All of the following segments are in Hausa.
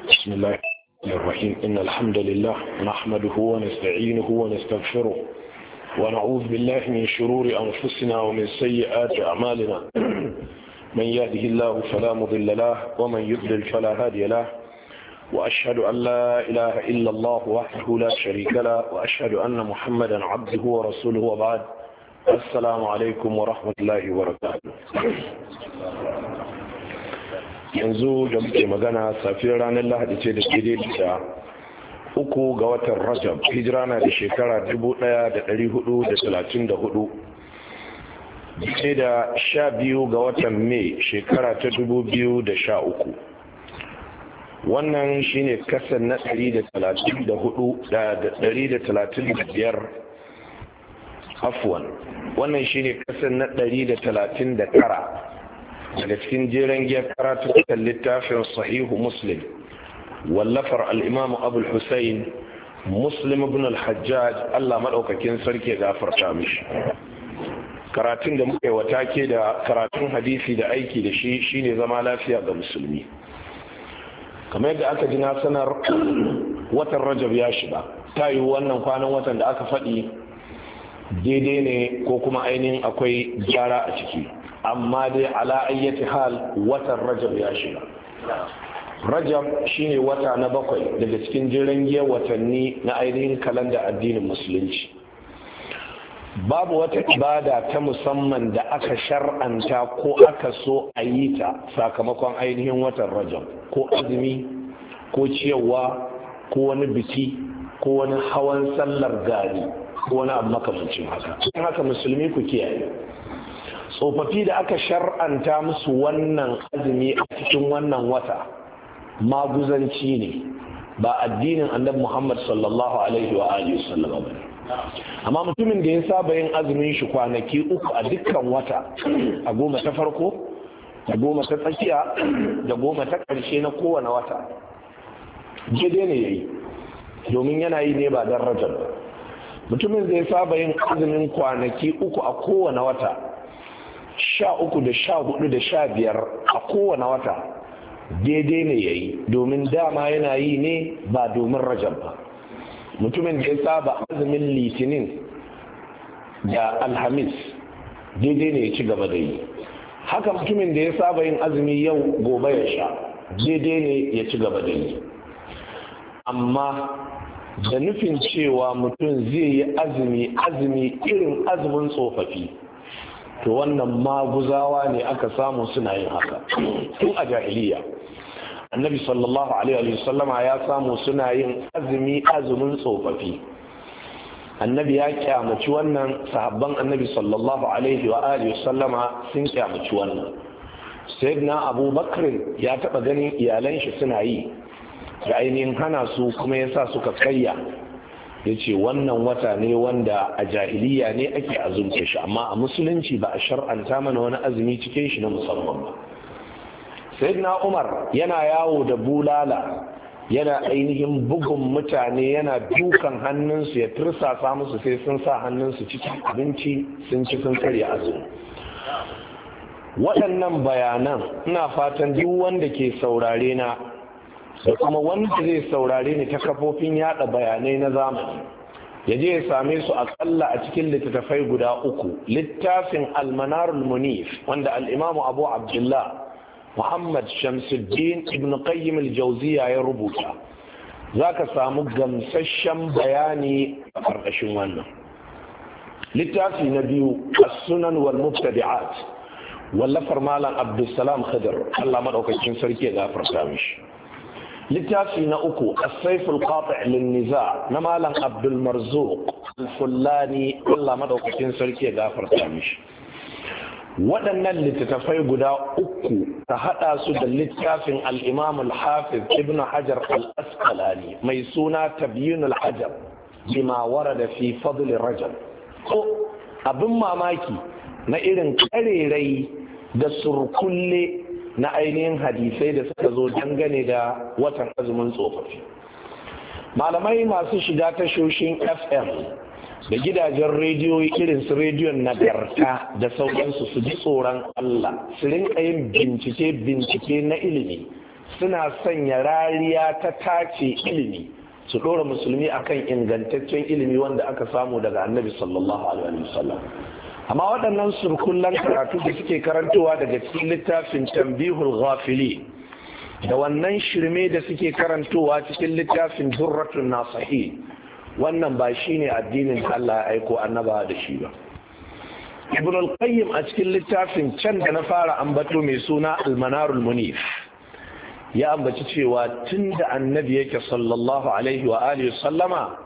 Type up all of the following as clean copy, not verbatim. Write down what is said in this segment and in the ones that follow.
بسم الله الرحيم إن الحمد لله نحمده ونستعينه ونستغفره ونعوذ بالله من شرور أنفسنا ومن سيئات أعمالنا من يهده الله فلا مضل له ومن يضلل فلا هادي له وأشهد أن لا إله إلا الله وحده لا شريك له وأشهد أن محمدا عبده ورسوله وبعد السلام عليكم ورحمة الله وبركاته. yanzu da muke magana safiyar ranar lahadi ce da ke da 3 ga watan rajab hijira na da shekara 1434 ce da 12 ga watan mai shekara ta 2013. wannan shine kasar na 135 afwan wannan shine kasar na 139 daga cikin jeren giyar karatukan littafin sahihu muslim wallafar al'imam abul hussein muslim ibn al-hajjaj Allah maɗaukakin sarki gafarta mishi. Karatun da muka yi wata ke da karatun hadisi da aiki da shi shine zama lafiya ga musulmi. Kamar yadda aka ji na sanar watan rajab ya shiga, ta yi wannan kwanan watan da aka faɗi daidai ne ko kuma ainihin akwai gyara a ciki, amma dai ala ayyati hal watan rajab ya shiga. Rajab shine wata na 7 daga cikin jiran giyar watanni na ainihin kalanda addinin musulunci. Babu wata ibada ta musamman da aka shar'anta ko aka so a yi ta sakamakon ainihin watan rajab, ko azumi ko ciyarwa ko wani biki ko wani hawan sallar gari ko wani abu makamancin haka. Don haka musulmi ku kiyaye, tsofaffi da aka shar'anta musu wannan azumi a cikin wannan wata maguzanci ne, ba addinin annabi Muhammad sallallahu alaihi wa alihi wasallam ba. Amma mutumin da ya saba yin azumin shi kwanaki 3 a dukkan wata, a 10 ta farko da 10 ta tsakiya da 10 ta ƙarshe na kowane wata, daidai ne yayi, domin yana yi ne ba dan rajab ba. Mutumin da ya saba yin azumin kwanaki 3 a kowane wata, 13 da 14 da 15 a kowane wata, daidai ne ya yi, domin dama yana yi ne ba domin rajab ba. Mutumin da ya saba azumin litinin da alhamis, daidai ne ya ci gaba da yi. Haka mutumin da ya saba yin azumi yau gobe ya sha, daidai ne ya ci gaba da yi. Amma da nufin cewa mutum zai yi azumi irin azumin tsofaffi, to wannan maguzawa ne aka samu suna yin haka tun a jahiliya. Annabi sallallahu alaihi wa sallama ya samu suna yin azumin tsofaffi. Annabi ya kyamaci wannan, sahabban annabi sallallahu alaihi wa sallama sun kyamaci wannan. Sayyidina Abu Bakr ya taba ganin iyalan shi suna yi, da ainihin hana su, kuma yasa suka karya. Ya ce wannan wata ne wanda a jahiliya ne ake azumce shi, amma a musulunci ba a shar'anta mana wani azumi cikin shi na musamman ba. Sayyidina Umar yana yawo da bulala, yana ainihin bugun mutane, yana dukan hannunsu, ya tursasa musu sai sun sa hannunsu cikin abinci sun ci sun karya azumi. Waɗannan bayanan ina fatan duk wanda ke saurare na da kuma wanda zai saurare ni ta kafofin yada bayanai na zamani ya je ya same su akalla a cikin littattafai guda 3. Littafin Al-Manarul Munif wanda al-Imam Abu Abdullah Muhammad Shamsuddin Ibn Qayyim al-Jawziyya ya rubuta, zaka samu gamsasshen bayani a ƙarƙashin wannan. Littafi na 2 As-Sunan wal Mubtadi'at wallafar Malam Abdulsalam Khidr, Allah madaukakin sarki ya gafarta mishi. Littafi na 3 As-Sayf al-Qati' lin-Niza' na Malam Abdul Marzuq al-Fullani, Allah madaukakin sarki ya gafarta mishi. Waɗannan littattafai guda 3 ta hada su da littafin al-Imam al-Hafiz Ibn Hajar al-Asqalani mai suna Tabyin al-Ajab bima warada fi fadl Rajab. Ko abin mamaki na irin karerai da surkulle na ainihin hadisai da suka zo dangane da watan azumin tsofaffi. Malamai masu shiga tashoshin FM da gidajen rediyoyi irin su rediyon nagarta da sauransu su ji tsoron Allah, su rinka yin bincike na ilimi suna sanya rariya ta tace ilimi su ɗora musulmi akan ingantaccen ilimi wanda aka samu daga annabi sallallahu alaihi wasallam. Amma waɗannan surkullan karatu da suke karantowa daga cikin littafin tambihul ghafili da wannan shirme da suke karantowa cikin littafin durratun nasahi, wannan ba shine addinin da Allah ya aiko annaba da shi ba. Ibn al-Qayyim a cikin littafin can da na fara ambato mai suna al-Manarul Munif ya ambaci cewa tun da annabi yake sallallahu alaihi wa alihi sallama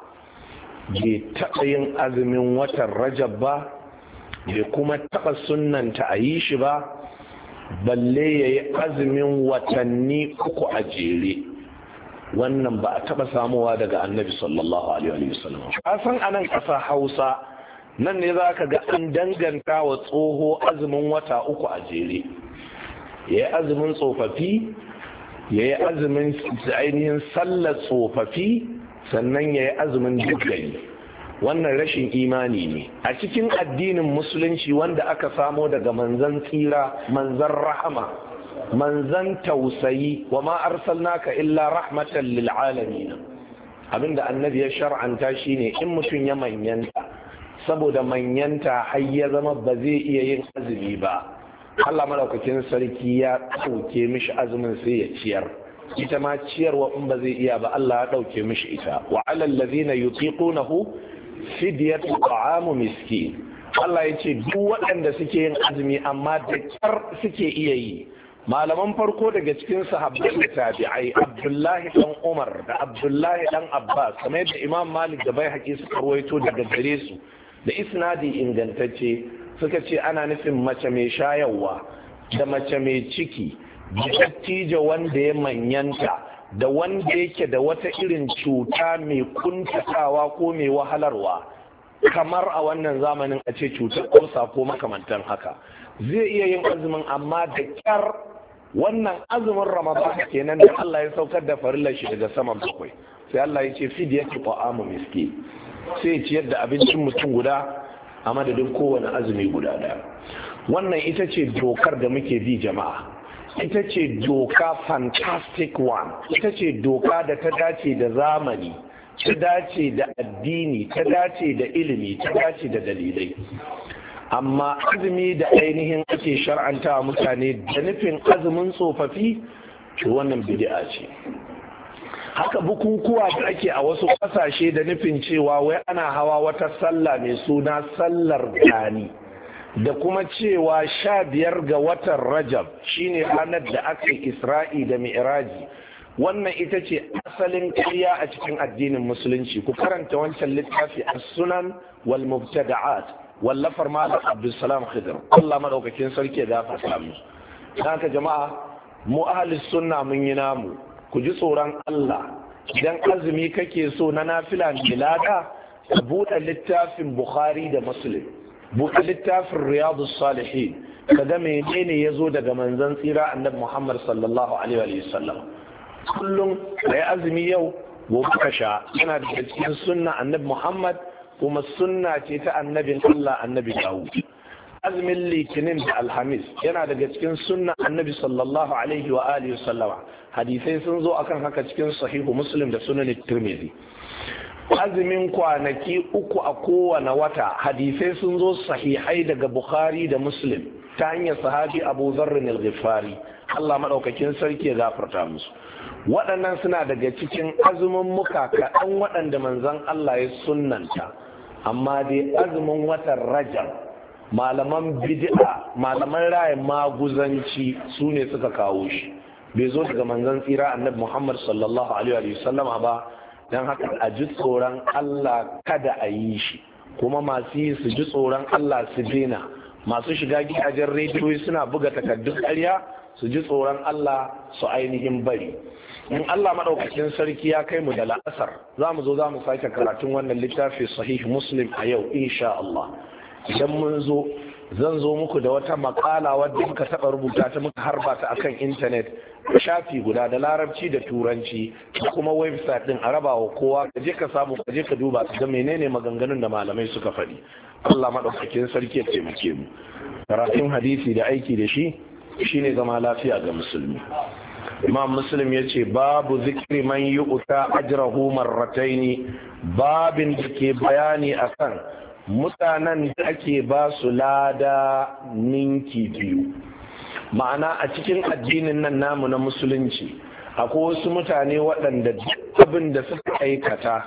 bai taɓa yin azumin watan Rajab ba, bai kuma taɓa sunnanta a yi shi ba, balle ya yi azumin watanni uku a jere. Wannan ba a taɓa samuwa daga annabi sallallahu alaihi wa sallam. Kasan anan ƙasa Hausa nan ne za ka ga an danganta wa tsoho azumin wata uku a jere, ya yi azumin tsofaffi, ya yi azumin ainihin sallar tsofaffi, sannan ya yi azumin dukkani. Wannan rashin imani ne a cikin addinin musulunci wanda aka samo daga manzan tsira, manzan rahama, manzan tausayi, wa ma arsalnaka illa rahmatan lil alamin. Abinda annabi ya shar'anta shine in mutum ya manyanta, saboda manyanta har ya zama ba zai iya yin azumi ba, Allah madaukakin sarki ya ɗauke mishi azumin sai ya ciyar. Ita ma ciyarwa in ba zai iya ba Allah ya ɗauke mishi ita. Wa alal ladina yutiqunahu fidyatu ta'amu miskin. Allah ya ce duk waɗanda suke yin azumi amma da kyar suke iya yi. Malaman farko daga cikin sahabbai da tabi'ai, Abdullahi dan Umar da Abdullahi dan Abbas, kamar yadda Imam Malik da Baihaqi suka rawaito daga gare su da isnadi ingantacce, suka ce ana nufin mace mai shayarwa da mace mai ciki da dattijo wanda ya manyanta da wanda yake da wata irin cuta mai kuntatawa ko mai wahalarwa, kamar a wannan zamanin a ce cutar kursa ko makamantan haka, zai iya yin azumin amma da kyar. Wannan azumin Ramadan kenan da Allah ya saukar da farillar shi daga saman bakwai, sai Allah ya ce fidyatu ta'amu miskin, sai ciyar da abincin mutum guda a madadin kowane azumi guda daya. Wannan ita ce dokar da muke bi jama'a, ita ce doka fantastic one, ita ce doka da ta dace da zamani, ta dace da addini, ta dace da ilimi, ta dace da dalilai. Amma azumi da ainihin ake shar'anta mutane da nufin azumin tsofaffi, wannan bid'a ce. Haka bukukuwa da ake a wasu kasashe da nufin cewa wai ana hawa wata sallah mai suna sallar gani, da kuma cewa 15 ga watan Rajab shine ranar da aka yi Isra'i da Mi'raji. Wannan ita ce asalin ƙarya a cikin addinin musulunci. Ku karanta wancan littafi as-sunan wal mubtada'at wallafar malam Abdulsalam Khidr, Allah madaukakin sarki ya gafarta mu. Haka jama'a, mu ahlus sunna mun yi namu. Ku ji tsoron Allah. Idan azumi kake so na nafila milada, ka buɗe littafin Bukhari da Muslim, buɗe littafin Riyadus Salihin, ka ga menene ya zo daga manzon tsira annabi Muhammad sallallahu alaihi wa sallam. Kullum da ya azumi yau, gobe ka sha, yana daga cikin sunna annabi Muhammad, kuma sunna ce ta annabin Allah annabi Dawud. Azumin Litinin da Alhamis yana daga cikin sunna annabi sallallahu alaihi wa alihi sallama. Hadisai sun zo akan haka cikin sahihu Muslim da sunan Tirmidhi. Azumin kwanaki uku a kowane wata, hadisai sun zo sahihai daga Bukhari da Muslim ta hanyar sahabi Abu Dharr al-Ghifari. Allah madaukakin sarki ya gafarta musu. Waɗannan suna daga cikin azumin muka kaɗan waɗanda manzon Allah ya sunnanta. Amma dai azumin watan Rajab, malaman bid'a, malaman rayin maguzanci su ne suka kawo shi, bai zo daga manzon tsira annabi Muhammad sallallahu alaihi wa sallama ba. Dan haka a ji tsoron Allah kada a yi shi, kuma masu yi su ji tsoron Allah su daina. Masu shiga gidajen rediyoyi suna buga takardun ƙarya su ji tsoron Allah su ainihin bari. In Allah maɗaukakin sarki ya kai mu da la'asar, za mu zo za mu sake karatun wannan littafi sahih Muslim a yau insha Allah. Idan mun zo, zan zo muku da wata makala wadda muka taɓa rubuta ta, muka harba ta akan intanet, shafi guda da larabci da turanci, da kuma website din a raba wa kowa. Ka je ka samu, ka je ka duba ga menene maganganun da malamai suka faɗi. Allah maɗaukakin sarki ya taimake mu. Karatun hadisi da aiki da shi shine zama lafiya ga musulmi. Imam Muslim ya ce babu zikri man yu'ta ajrahu marrataini, babin da ke bayani akan mutanen da ake ba su lada ninki biyu. Ma'ana a cikin addinin nan namu na musulunci akwai wasu mutane waɗanda duk abin da suka aikata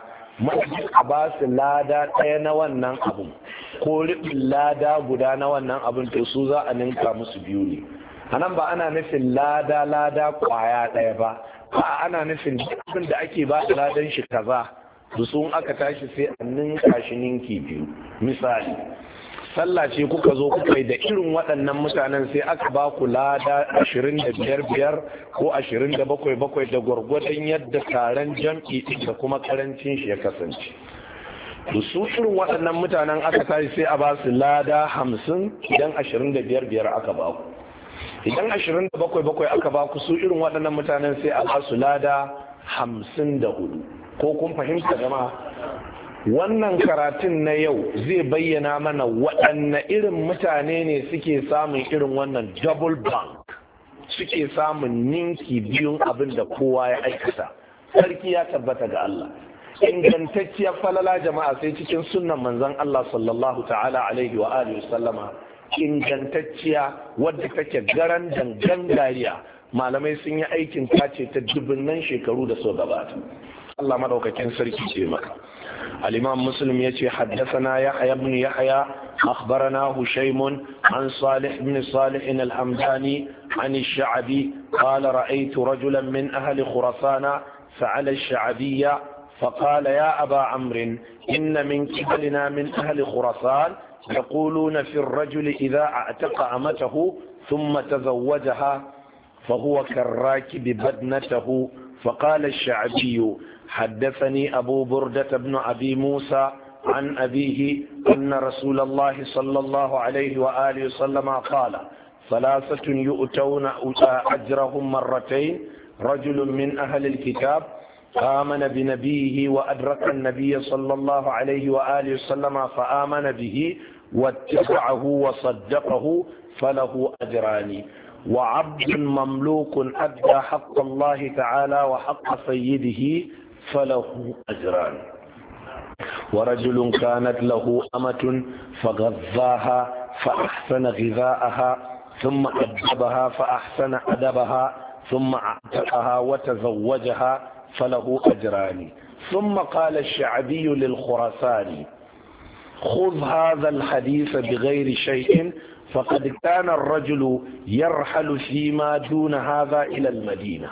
a ba su lada ɗaya na wannan abin ko riɓin lada guda na wannan abin, to su za a ninka musu biyu ne. A nan ba ana nufin lada kwaya ɗaya ba, ana nufin abin da ake ba da ladan shi kaza da sun aka tashi sai a ninka shi ninki biyu. Misali, sallah ce kuka zo kuka yi da irin waɗannan mutanen sai aka ba ku lada 25 ko 27 da gwargwadon yadda taron jam'i da kuma karancin shi ya kasance. Da su irin waɗannan mutanen aka tashi sai a ba su lada 50 idan 25 aka ba ku. Idan 27 aka ba ku su irin waɗannan mutanen sai a ba su lada 54. Ko kun fahimta jama'a? Wannan karatun na yau zai bayyana mana waɗanne irin mutane ne suke samun irin wannan double bank, suke samun ninki biyun abin da kowa ya aikata. Sarki ya tabbata ga Allah. Ingantacciyar falala jama'a sai cikin sunnan manzon Allah sallallahu ta'ala alaihi wa alihi sallama, ingantacciya wadda take garan dangan gariya. Malamai sun yi aikin kace ta dubunnan shekaru da so gabata. Allah madaukakin sarki ce maka. الإمام مسلم يتي حدثنا يحيى بن يحيى أخبرنا هشيم عن صالح بن صالح الحمداني عن الشعبي قال رأيت رجلا من أهل خراسان فعلى الشعبية فقال يا أبا عمرو إن من قبلنا من أهل خراسان يقولون في الرجل إذا اعتق أمته ثم تزوجها فهو كالراكب بدنته. فقال الشعبي حدثني أبو بردة بن أبي موسى عن أبيه أن رسول الله صلى الله عليه وآله وسلم قال 3 يؤتون أجرهم مرتين، رجل من أهل الكتاب آمن بنبيه وأدرك النبي صلى الله عليه وآله وسلم فآمن به واتبعه وصدقه فله أجران، وعبد مملوك أدى حق الله تعالى وحق سيده فله أجران، ورجل كانت له أمة فغذاها فأحسن غذاءها ثم أدبها فأحسن أدبها ثم أعتقها وتزوجها فله أجران. ثم قال الشعبي للخراساني خذ هذا الحديث بغير شيء فقد كان الرجل يرحل فيما دون هذا إلى المدينة.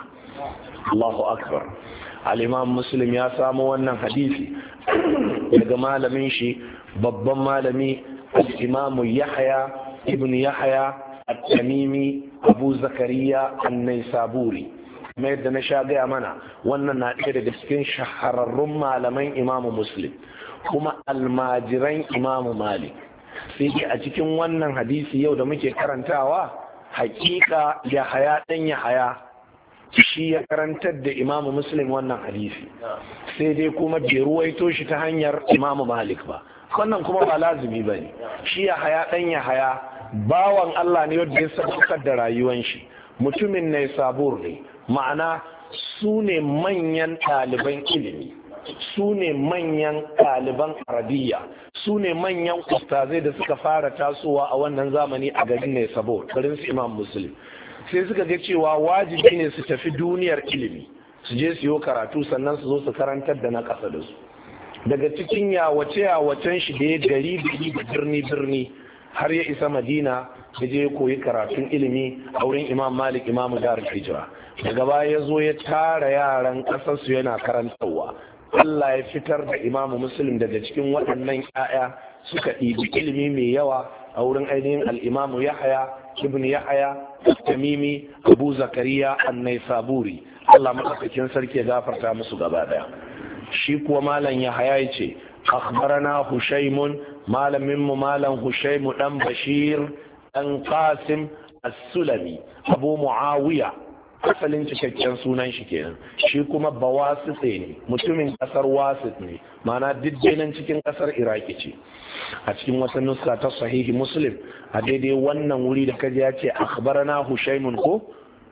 الله أكبر. الإمام مسلم يا سامو wannan hadisi daga malamin shi babban malami al-Imam Yahya ibn Yahya at-Tamimi Abu Zakariya an-Naisaburi. Mai da na sha gaya mana wannan na ɗaya daga cikin shahararrun malaman Imam Muslim kuma almajiran Imam Malik. Sai dai a cikin wannan hadisi yau da muke karantawa hakika Yahya dan Yahya shi ya karantar da Imam Muslim wannan hadisi, sai dai kuma bai ruwaito shi ta hanyar Imam Malik ba. Wannan kuma ba lazimi ba ne. Shi Yahya dan Yahya bawan Allah ne wanda ya sadaukar da rayuwan shi, mutumin ne sabur ne, ma'ana su ne manyan ɗaliban ilimi, su ne manyan ɗaliban arabiya, su ne manyan ustazai da suka fara tasowa a wannan zamani a garin ne sabo garin su Imam Muslim. Sai suka ga cewa wajibi ne su tafi duniyar ilimi, su je su yi karatu sannan su zo su karantar da na ƙasa da su. Daga cikin yawacen shi da ya gari da birni har ya isa Madina da je koyi karatun ilimi a wurin Imam Malik Imam Darul Hijra. Daga baya ya zo ya tara yaran ƙasar su yana karantarwa. Allah ya fitar da Imam Muslim daga cikin waɗannan 'ya'ya suka ɗibi ilimi mai yawa a wurin ainihin al-Imam Yahya ibn Yahya Tamimi Abu Zakariya an-Naisaburi. Allah madaukakin sarki ya gafarta musu gaba daya. Shi kuwa malam Yahya yace akhbarana Hushaymun, malamin mu malam Hushaymu dan Bashir dan Qasim as-Sulami Abu Muawiya, asalin cikakken sunan shi kenan. Shi kuma bawasitse ne, mutumin kasar Wasit ne, ma'ana diddinan cikin kasar Iraki ce. A cikin wata nuska ta sahihi Muslim a daidai wannan wuri da kaji ya ce akhbarana Hushaymun ko,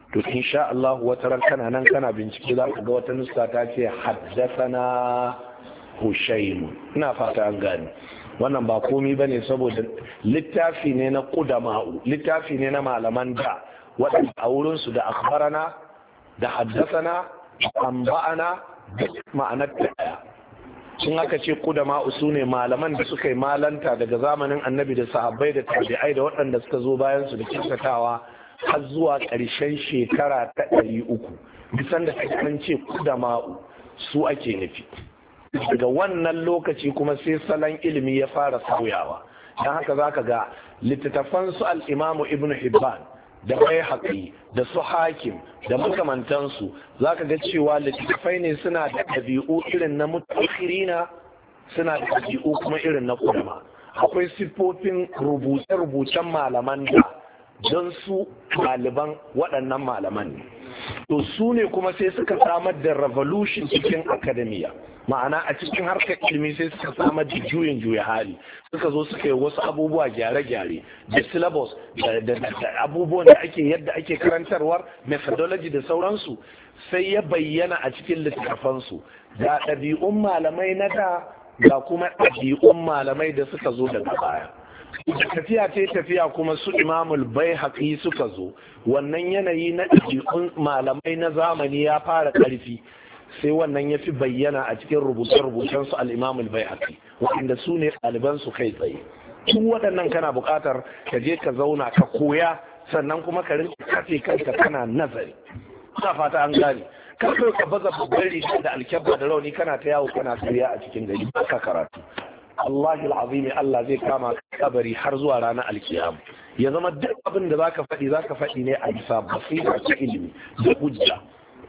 to insha Allah wata ran kana nan kana bincike za ka ga wata nuska ta ce haddathana Hushaym. Ina fata an gane wannan ba komi bane saboda littafi ne na qudama'u, littafi ne na malaman da waɗanda a wurin su da akhbarana da haddathana anba'ana da ma'anar daya. sun aka ce qudama'u sune malaman da suka yi malanta daga zamanin annabi da sahabbai da tabi'ai da waɗanda suka zo bayan su da kyautatawa har zuwa ƙarshen shekara ta 300. bisan da an ce qudama'u su ake nufi. daga wannan lokaci kuma sai salon ilimi ya fara sauyawa, don haka zaka ga littattafan su al-imamu ibn hibban da Baihaqi da su Hakim da makamantansu zaka ga cewa littattafai ne suna da ɗabi'u irin na mutakhirina, suna da ɗabi'u kuma irin na kulama. akwai siffofin rubuce-rubucen malaman da don su ɗaliban waɗannan malaman ne, to su ne kuma sai suka samar da revolution cikin akademiya, ma'ana a cikin harkar ilimi sai suka samar da juyin juya hali, suka zo suka yi wasu abubuwa gyare-gyare da syllabus da abubuwan da ake yadda ake karantarwar methodology da sauransu sai ya bayyana a cikin littattafansu da ɗabi'un malamai na da ga kuma ɗabi'un malamai da suka zo daga baya. tafiya ce tafiya kuma su imamul Baihaqi suka zo, wannan yanayi na ɗabi'un malamai na zamani ya fara ƙarfi sai wannan ya fi bayyana a cikin rubuce-rubucen su al-imamul Baihaqi waɗanda su ne ɗaliban su kai tsaye. tun waɗannan kana buƙatar ka je ka zauna ka koya sannan kuma ka rinka kafe kanka kana nazari. ina fata an gane, kar ka baza babban riga da alkyabba da rauni kana ta yawo kana karya a cikin gari ka karatu. Allahi al'azimi Allah zai kama kabari har zuwa ranar alkiyama. ya zama duk abin da zaka faɗi ne a bisa basira ta ilimi da hujja.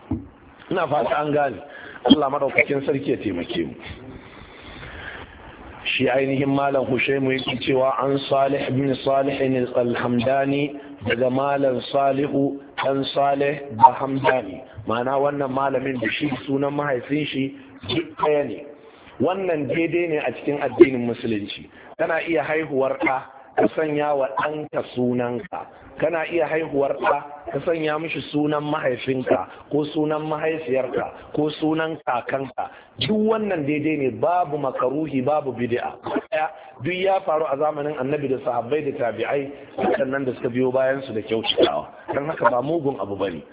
ina fata an gane, Allah madaukakin sarki ya taimake mu. shi ainihin malam Hushaimu yake cewa an Salih ibn Salih al-Hamdani daga malam Salihu dan Salih da Hamdani, ma'ana wannan malamin da shi sunan mahaifin shi duk ɗaya ne. wannan daidai ne a cikin addinin musulunci. kana iya haihuwar ɗa ka sanya wa ɗanka sunanka, kana iya haihuwar ɗa ka sanya mishi sunan mahaifinka ko sunan mahaifiyarka ko sunan kakanka, duk wannan daidai ne, babu makaruhi babu bid'a. duk ya faru a zamanin annabi da sahabbai da tabi'ai sannan da suka biyo bayan su da kyautatawa, don haka ba mugun abu bane.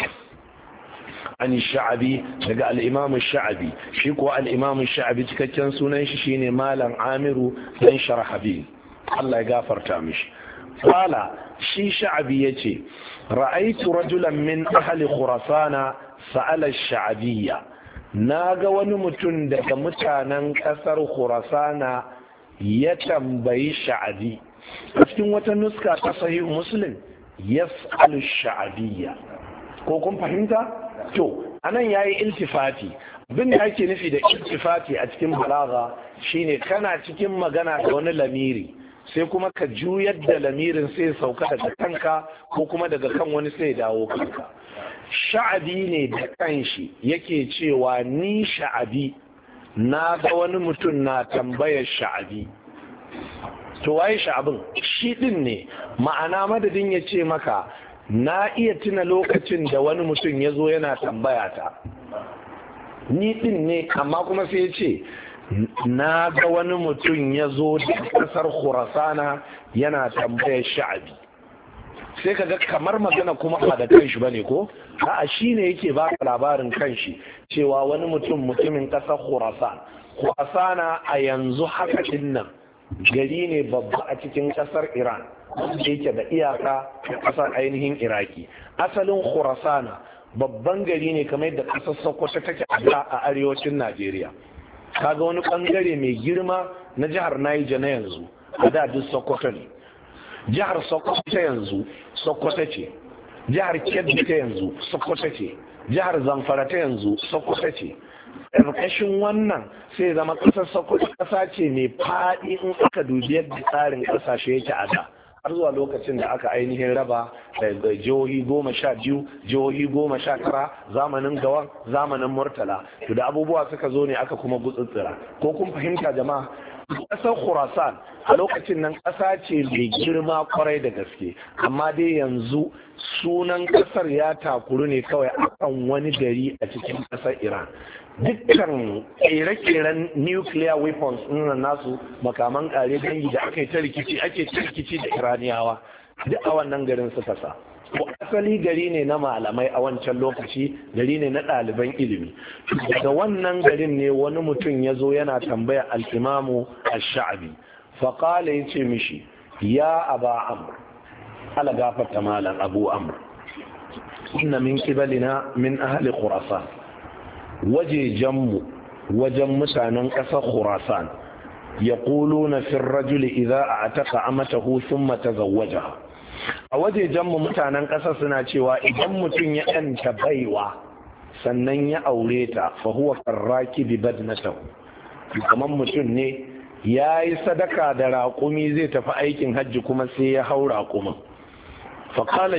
an sha'abi daga al-imam sha'abi, shi ko al-imam sha'abi cikakken sunan shi shine malam Amiru dan Sharhabil, Allah ya gafarta mishi. qala shi sha'abi yace ra'aytu rajulan min ahli khurasana sa'ala ash-sha'biyya, naga wani mutum daga mutanen kasar khurasana ya tambayi sha'abi. a cikin wata nuska ta sahih muslim yas'alu ash-sha'biyya, ko kun fahimta? to anan yayi iltifati. abin da ake nufi da iltifati a cikin balaga shine kana cikin magana da wani lamiri sai kuma ka juyar da lamirin sai sauka daga kanka ko kuma daga kan wani sai dawo kanka. sha'abi ne da kanshi yake cewa ni sha'abi na ga wani mutum na tambayar sha'abi. to waye sha'abin? shi din ne, ma'ana madadin ya ce maka na iya tuna lokacin da wani mutum ya zo yana tambaya ta, ni din ne, amma kuma sai ya ce na ga wani mutum ya zo da kasar Khurasana yana tambayar sha'abi. sai ka ga kamar magana kuma ba da kanshi bane ko a'a shine yake baka labarin kanshi cewa wani mutumin kasar Khurasana a yanzu haka dinnan gari ne babba a cikin kasar Iran wanda yake da iyaka da kasar ainihin Iraki. asalin Khurasana babban gari ne kamar yadda kasar Sokoto take a arewacin Najeriya. kaga wani bangare mai girma na jihar Niger na yanzu a da duk Sokoto ne. jihar Sokoto ta yanzu Sokoto ce, jihar Kebbi ta yanzu Sokoto ce, jihar Zamfara ta yanzu Sokoto ce. ƙarƙashin wannan sai zama ƙasar Sokoto ƙasa ce mai faɗi in aka dubi yadda tsarin ƙasashe yake a da, har zuwa lokacin da aka ainihin raba da jihohi 12, jihohi 19, zamanin Gawan, zamanin Murtala, to da abubuwa suka zo ne aka kuma gutsutsura. ko kun fahimta jama'a? ƙasar Khurasan a lokacin nan ƙasa ce mai girma kwarai da gaske, amma dai yanzu sunan ƙasar ya takuru ne kawai akan wani gari a cikin ƙasar Iran. Dukkan ƙere-ƙeren nuclear weapons ɗin nasu, makaman ƙare dangi da ake ta rikici da Iraniyawa duk a wannan garin suka sa. Ko asali gari ne na malamai a wancan lokaci, gari ne na ɗaliban ilimi. Daga wannan garin ne wani mutum ya zo yana tambaya al-Imamu Ash-Sha'bi, faƙala ya ce mishi, ya aba Amr, ala gafarta malam Abu Amr, inna min kibalina min ahli Khurasan, wajen mutanen ƙasar Khurasan, yaquluna fi ar-rajuli idza a'taqa amatahu thumma tazawwajaha. A wajejenmu mutanen ƙasa suna cewa idan mutum ya ɗanta baiwa sannan ya aure ta fa huwa karraki bi badnatahu, kamar mutum ne ya yi sadaka da raƙumi zai tafi aikin hajji kuma sai ya hau raƙumin. Fa qala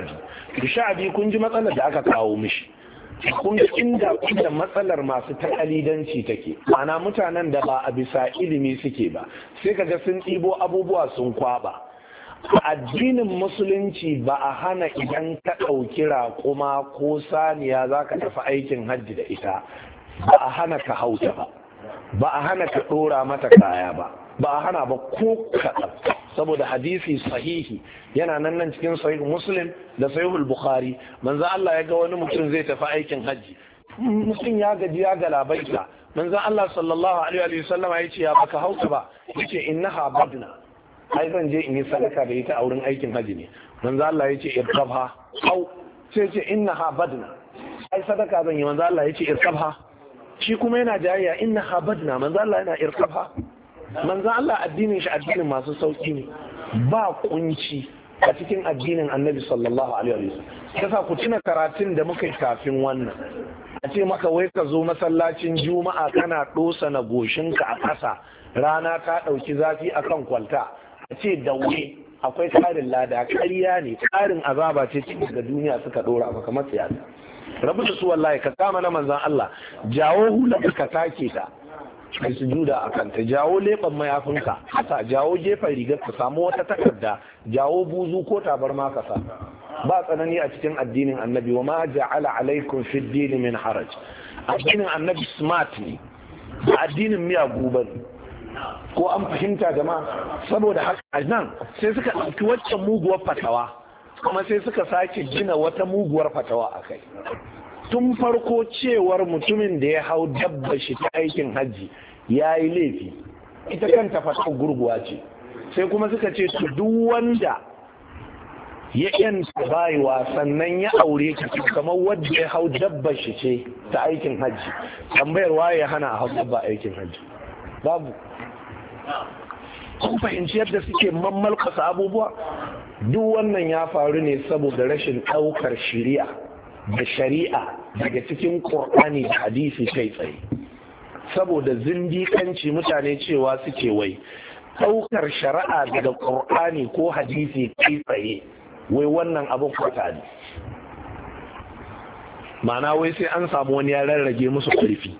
Sha'bi, kun ji matsalar da aka kawo mishi, kun ga inda matsalar masu takalidanci take, ma'ana mutanen da ba a bisa ilimi suke ba, sai kaga sun ɗibo abubuwa sun kwaba. Addinin musulunci ba a hana idan ka ɗauki raƙuma ko saniya za ka tafi aikin hajji da ita, ba a hana ka hauta ba a hana ka ɗora mata kaya ba a hana ba ko kaɗan, saboda hadisi sahihi yana nan cikin sahih Muslim da sahihul Bukhari. Manzo Allah ya ga wani mutum zai tafi aikin hajji, mutum ya gaji ya galabaita, manzo Allah sallallahu alaihi wa sallam ya ce ya baka hauta ba, yace innaha badna, ai zan je in yi sadaka da ita a wurin aikin haji ne. Manzo Allah ya ce irkabha, au sai ce innaha badna, ai sadaka zan yi. Manzo Allah ya ce irkabha, shi kuma yana jayayya innaha badna, manzo Allah yana irkabha. Manzo Allah addinin shi addinin masu sauki ne, ba kunci a cikin addinin Annabi sallallahu alaihi wasallam. Kasa ku tuna karatun da muka yi kafin wannan, a ce maka wai ka zo masallacin juma'a kana dosa na goshinka a ƙasa, rana ta ɗauki zafi akan kwalta, a ce da wuri akwai ƙarin lada, ƙarya ne, ƙarin azaba ce cikin da duniya suka ɗora maka matsayata. Rabu da su wallahi, ka kama na manzan Allah, jawo hula ka take ta kai sujuda a kanta, jawo leɓen mayafinka haka, jawo gefen rigar ka, samu wata takarda, jawo buzu ko tabarma ka sa. Ba tsanani a cikin addinin Annabi, wa ma ja'ala alaikum fid din min haraj. Addinin Annabi smart ne, ba addinin miyagu ba ne. Ko an fahimta jama'a? Saboda haka nan sai suka ɗauki waccan muguwar fatawa, kuma sai suka sake gina wata muguwar fatawa a kai. Tun farko cewar mutumin da ya hau dabba shi ta aikin hajji ya yi laifi, ita kanta fatawa gurguwa ce. Sai kuma suka ce to duk wanda ya yanta bayuwa sannan ya aure ta kamar wanda ya hau dabba shi ce ta aikin hajji, tambayar waye ya hana a hau dabba aikin hajji? Babu. Kun fahimci yadda suke mammalkasa abubuwa? Duk wannan ya faru ne saboda rashin ɗaukar shari'a daga cikin Qur'ani da hadisi kai tsaye. Saboda zindiƙanci mutane cewa suke wai ɗaukar shari'a daga Qur'ani ko hadisi kai tsaye, wai wannan abin kwata ne. Ma'ana wai sai an samu wani ya rarrage musu ƙarfi.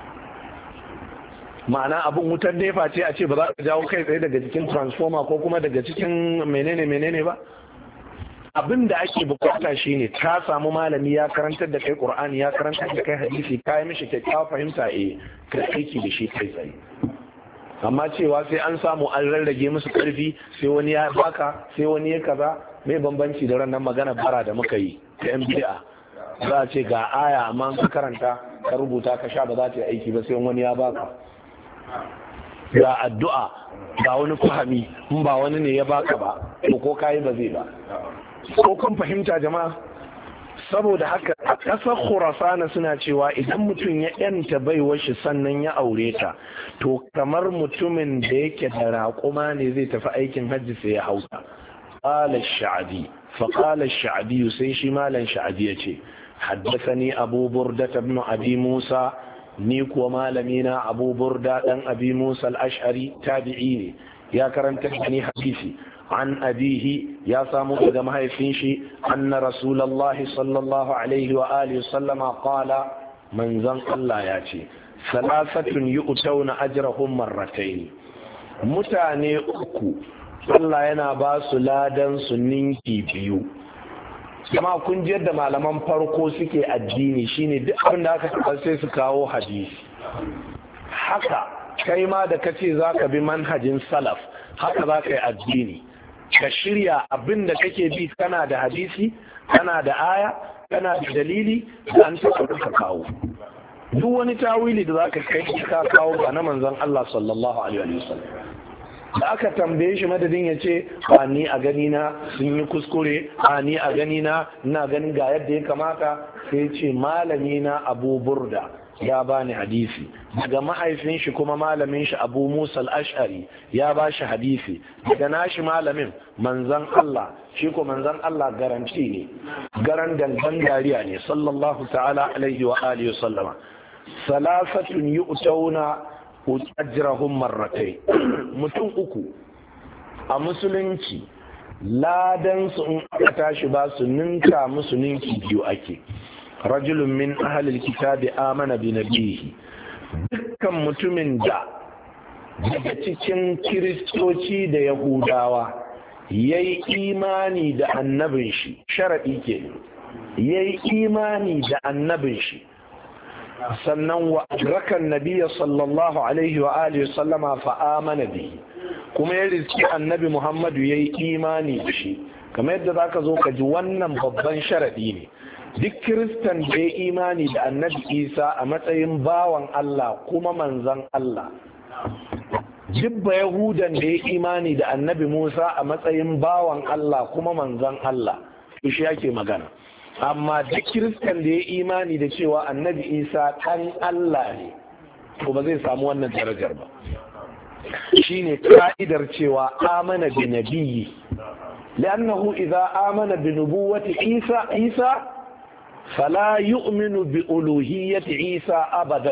Ma'ana abin wutar nefa ce a ce ba za ka jawo kai tsaye daga cikin transformer ko kuma daga cikin menene ba. Abin da ake bukata shine ka samu malami ya karantar da kai Qur'ani, ya karantar da kai hadisi, ka yi mishi kyakkyawa fahimta, ka aiki da shi kai tsaye. Amma cewa sai an samu an rarrage musu karfi, sai wani ya baka, sai wani ya kaza, mai bambanci da ran nan magana bara da muka yi ta yan bid'a. Za a ce ga aya amma ka karanta ka rubuta ka sha ba za ta yi aiki ba sai wani ya baka. Ga addu'a ga wani fahimi, in ba wani ne ya baka ba ko kayi ba zai ba. Ko kun fahimta jama'a? Saboda haka a ƙasar Khurasana suna cewa idan mutum ya yanta baiwar shi sannan ya aure ta, to kamar mutumin da yake da raƙuma ne zai tafi aikin hajji sai ya hauta. Qala Sha'bi, fa qala Sha'bi, sai shi malan Sha'bi yace haddathani Abu Burda ibn Abi Musa, ni kuwa malamina Abu Burda dan Abi Musa al-Ash'ari tabi'i ne, ya karanta da ni hadisi an abihi, ya samu daga mahaifin shi, anna rasulullahi sallallahu alaihi wa alihi sallama qala, manzon Allah ya ce salasatun yu'tawna ajrahum marratayn, mutane uku Allah yana ba su ladan su ninki biyu. Kuma kun ji yadda malaman farko suke addini shine duk abin da aka taɓa sai su kawo hadisi. Haka kai ma da kace za ka bi manhajin salaf haka za ka yi addini. Ka shirya abin da kake bi kana da hadisi, kana da aya, kana da dalili da an taɓa ka kawo. Duk wani tawili da za ka kai ka kawo ba na manzon Allah sallallahu alaihi wasallam. Da aka tambaye shi madadin ya ce ba ni a gani na sun yi kuskure, ba ni a gani na ina ganin ga yadda ya kamata, sai ce malami na Abu Burda ya bani hadisi, daga mahaifin shi kuma malamin shi Abu Musa al-Ash'ari ya ba shi hadisi, daga nashi malamin manzon Allah, shi ko manzon Allah garanti ne, garan dangan dariya ne sallallahu ta'ala alaihi wa alihi wa sallama. Salasatun yu'tawna ajrahum marratay. Mutum uku a musulunci ladan su in aka tashi ba su ninka musu ninki biyu ake. Rajulun min ahlil kitabi amana bi nabihi, dukkan mutumin da daga cikin kiristoci da yahudawa yayi imani da annabin shi, sharadi ke yayi imani da annabin shi, sannan wa adrakan nabiyya sallallahu alaihi wa alihi sallama fa amana bihi, kuma ya riski annabi Muhammadu yayi imani da shi. Kamar yadda zaka zo ka ji wannan babban sharadi ne. Duk kiristan da ya imani da annabi Isa a matsayin bawan Allah kuma manzan Allah, jibba yahudan da ya imani da annabi Musa a matsayin bawan Allah kuma manzan Allah, to shi yake magana. Amma duk kiristan da ya imani da cewa annabi Isa ɗan Allah ne, to ba zai samu wannan darajar ba. Shine ka'idar cewa amana bi nabiyyi, li'annahu idza amana bi nubuwwati Isa فلا يؤمن بألوهية عيسى أبدا،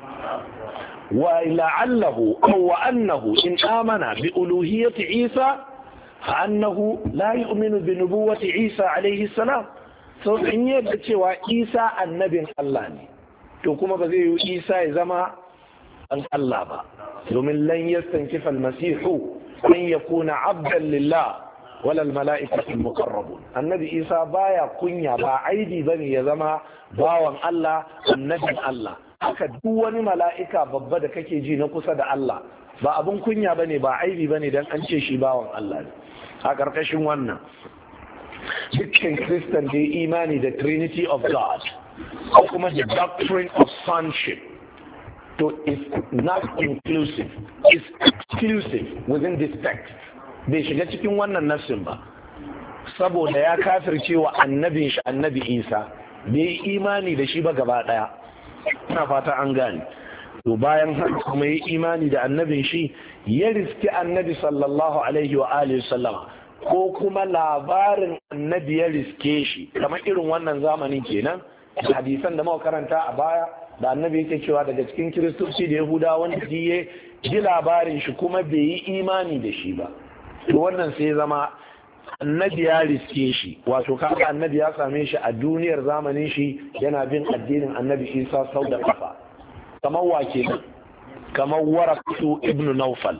ولعله أو أنه إن آمن بألوهية عيسى فأنه لا يؤمن بنبوة عيسى عليه السلام. in yadda cewa Isa annabin Allah ne, to kuma ba zai yi Isa ya zama an Allah ba, domin lan yastankifa al-masihu an yakuna abdan lillah walal mala'ikatul muqarrabun. Annabi Isa baya kunya, ba aibi bane ya zama bawan Allah, annabin Allah. Haka duk wani mala'ika babba da kake ji na kusa da Allah ba abun kunya bane, ba aibi bane dan an ce shi bawan Allah ne. A karkashin wannan dukkan Christian da imani da Trinity of God ko kuma the doctrine of sonship, to is not inclusive, is exclusive within this text. Bai shiga cikin wannan nassin ba, saboda ya kafirce wa annabin shi annabi Isa, bai imani da shi ba gaba daya. Ina fata an gane. To bayan haka kuma yi imani da annabin shi, ya riski annabi sallallahu alaihi wa alihi sallama, ko kuma labarin annabi ya riske shi, kamar irin wannan zamanin kenan da hadisan da muka karanta a baya, da annabi yake cewa daga cikin kiristoci da yahudawa wanda ji labarin shi kuma bai yi imani da shi ba, to wannan sai zama annabi ya riske shi, wato kaga annabi ya same shi a duniyar zamanin shi yana bin addinin annabi Isa sau da kafa. Kamar wake nan, kamar Warakatu ibn Naufal.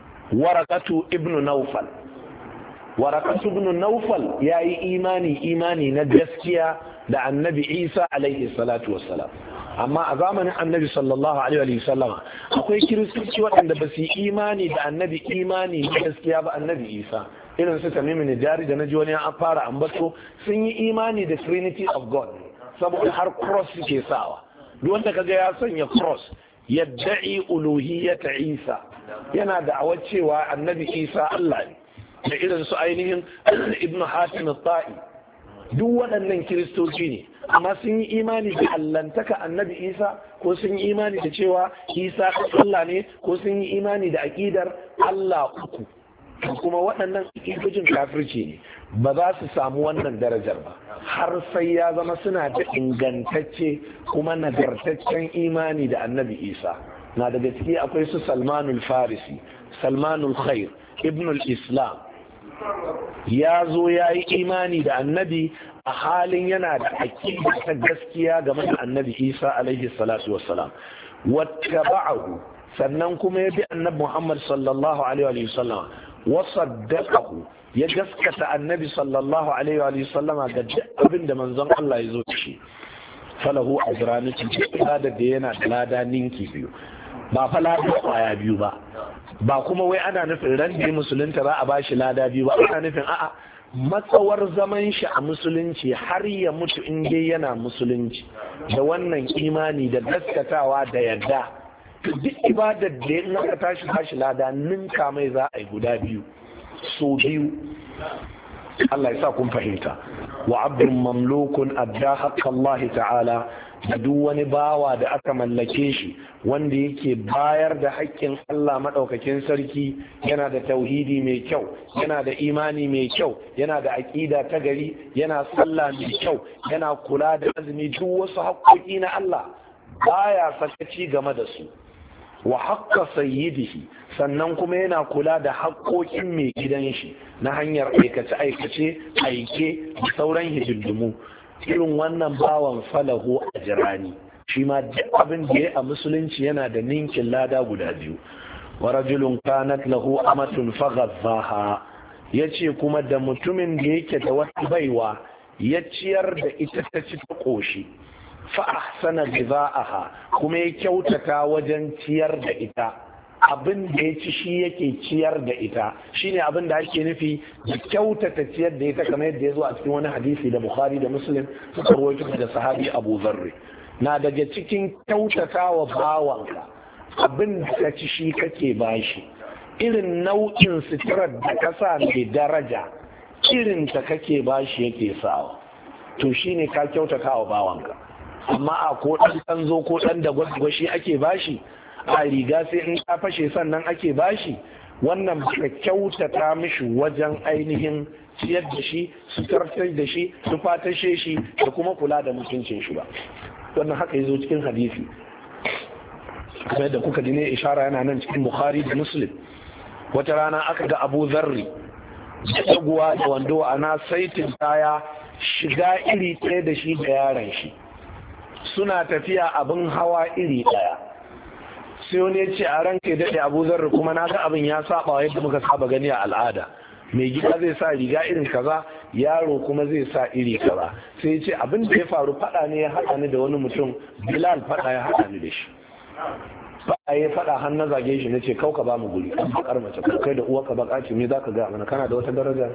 Warakatu ibn Naufal ya yi imani na gaskiya da annabi Isa alaihi salatu wassalam. Amma a zamanin annabi sallallahu alaihi wa sallama akwai kiristoci waɗanda ba su yi imani da annabi imani na gaskiya ba, annabi Isa, irin su Tamimin Jari da na ji wani an fara ambato, sun yi imani da Trinity of God saboda har cross suke sawa. Duk wanda kaga ya sanya cross yadda'i uluhiyyata Isa, yana da awar cewa annabi Isa Allah ne, da irin su ainihin Ibn Hatim al-Ta'i, duk waɗannan kiristoci ne, amma sun yi imani da allantaka annabi Isa, ko sun yi imani da cewa Isa Allah ne, ko sun yi imani da aƙidar Allah uku. Kuma waɗannan aƙidojin kafirci ne, ba za su samu wannan darajar ba har sai ya zama suna da ingantacce kuma nagartaccen imani da annabi Isa. Na daga ciki akwai su Salmanul Farisi, Salmanul Khair, Ibnul Islam, ya zo ya yi imani da annabi a halin yana da aƙida ta gaskiya game da annabi Isa alaihi salatu wassalam. Wattaba'ahu sannan kuma ya bi annabi Muhammad sallallahu alaihi wa sallam wa saddaqahu ya gaskata annabi sallallahu alaihi wa sallama ga duk abin da manzon Allah ya zo da shi, falahu ajrani, ibada da yana da lada ninki biyu, ba fa lada kwaya biyu ba kuma wai ana nufin ran da musulunta za a bashi lada biyu ba, ana nufin a'a matsawar zaman shi a musulunci har ya mutu in dai yana musulunci da wannan imani da gaskatawa da yadda, duk ibadar da in aka tashi lada ninka mai za a yi guda biyu so biyu. Allah ya sa kun fahimta. Wa abdun mamlukun adda haqqa Allah ta'ala, da duk wani bawa da aka mallake shi wanda yake bayar da haƙƙin Allah maɗaukakin sarki, yana da tauhidi mai kyau, yana da imani mai kyau, yana da aƙida ta gari, yana sallah mai kyau, yana kula da azumi, duk wasu haƙƙoƙi na Allah baya sakaci game da su. Wa haƙƙa sayyidihi, sannan kuma yana kula da haƙƙoƙin mai gidan shi na hanyar aikace aike da sauran hidindimu. Irin wannan bawan falahu ajrani, shi ma duk abin da ya a musulunci yana da ninkin lada guda biyu. Wa rajulun kanat lahu amatun faghazzaha, yace kuma da mutumin da yake da wata baiwa ya ciyar da ita ta ci ta koshi, fa ahsana ghidha'aha, kuma ya kyautata wajen ciyar da ita, abin da ya ci shi yake ciyar da ita, shine abin da ake nufi da kyautata ciyar da ita, kamar yadda ya zo a cikin wani hadisi da Bukhari da Muslim suka rawaito da sahabi Abu Dharr. Na daga cikin kyautatawa bawanka, abin da ka ci shi kake bashi, irin nau'in suturar da ka sa mai daraja irin ta kake bashi yake sawa, to shine ka kyautatawa bawanka. Amma a ko ɗan kanzo ko ɗan da gwashi ake bashi, a riga sai in ka fashe sannan ake bashi, wannan ka kyautata mishi wajen ainihin ciyar da shi, sutartar da shi, tufatashe shi da kuma kula da mutuncin shi ba. Wannan haka yazo cikin hadisi, kamar da kuka ji ne ishara yana nan cikin Bukhari da Muslim. Wata rana aka ga Abu Zarri da taguwa da wando ana saitin kaya, shiga iri ɗaya da shi da yaron shi, suna tafiya abin hawa iri ɗaya. Sai wani ya ce a ranka ya daɗe Abu Zarri, kuma na ga abin ya saba yadda muka saba gani a al'ada, mai gida zai sa riga irin kaza, yaro kuma zai sa iri kaza. Sai ya ce abin da ya faru faɗa ne ya haɗa ni da wani mutum, Bilal faɗa ya haɗa ni da shi. Faɗa ya faɗa har na zage shi, na ce kauka ba mu guri, an bakar mace, kai da uwarka baka ce me za ka ga mana, kana da wata daraja?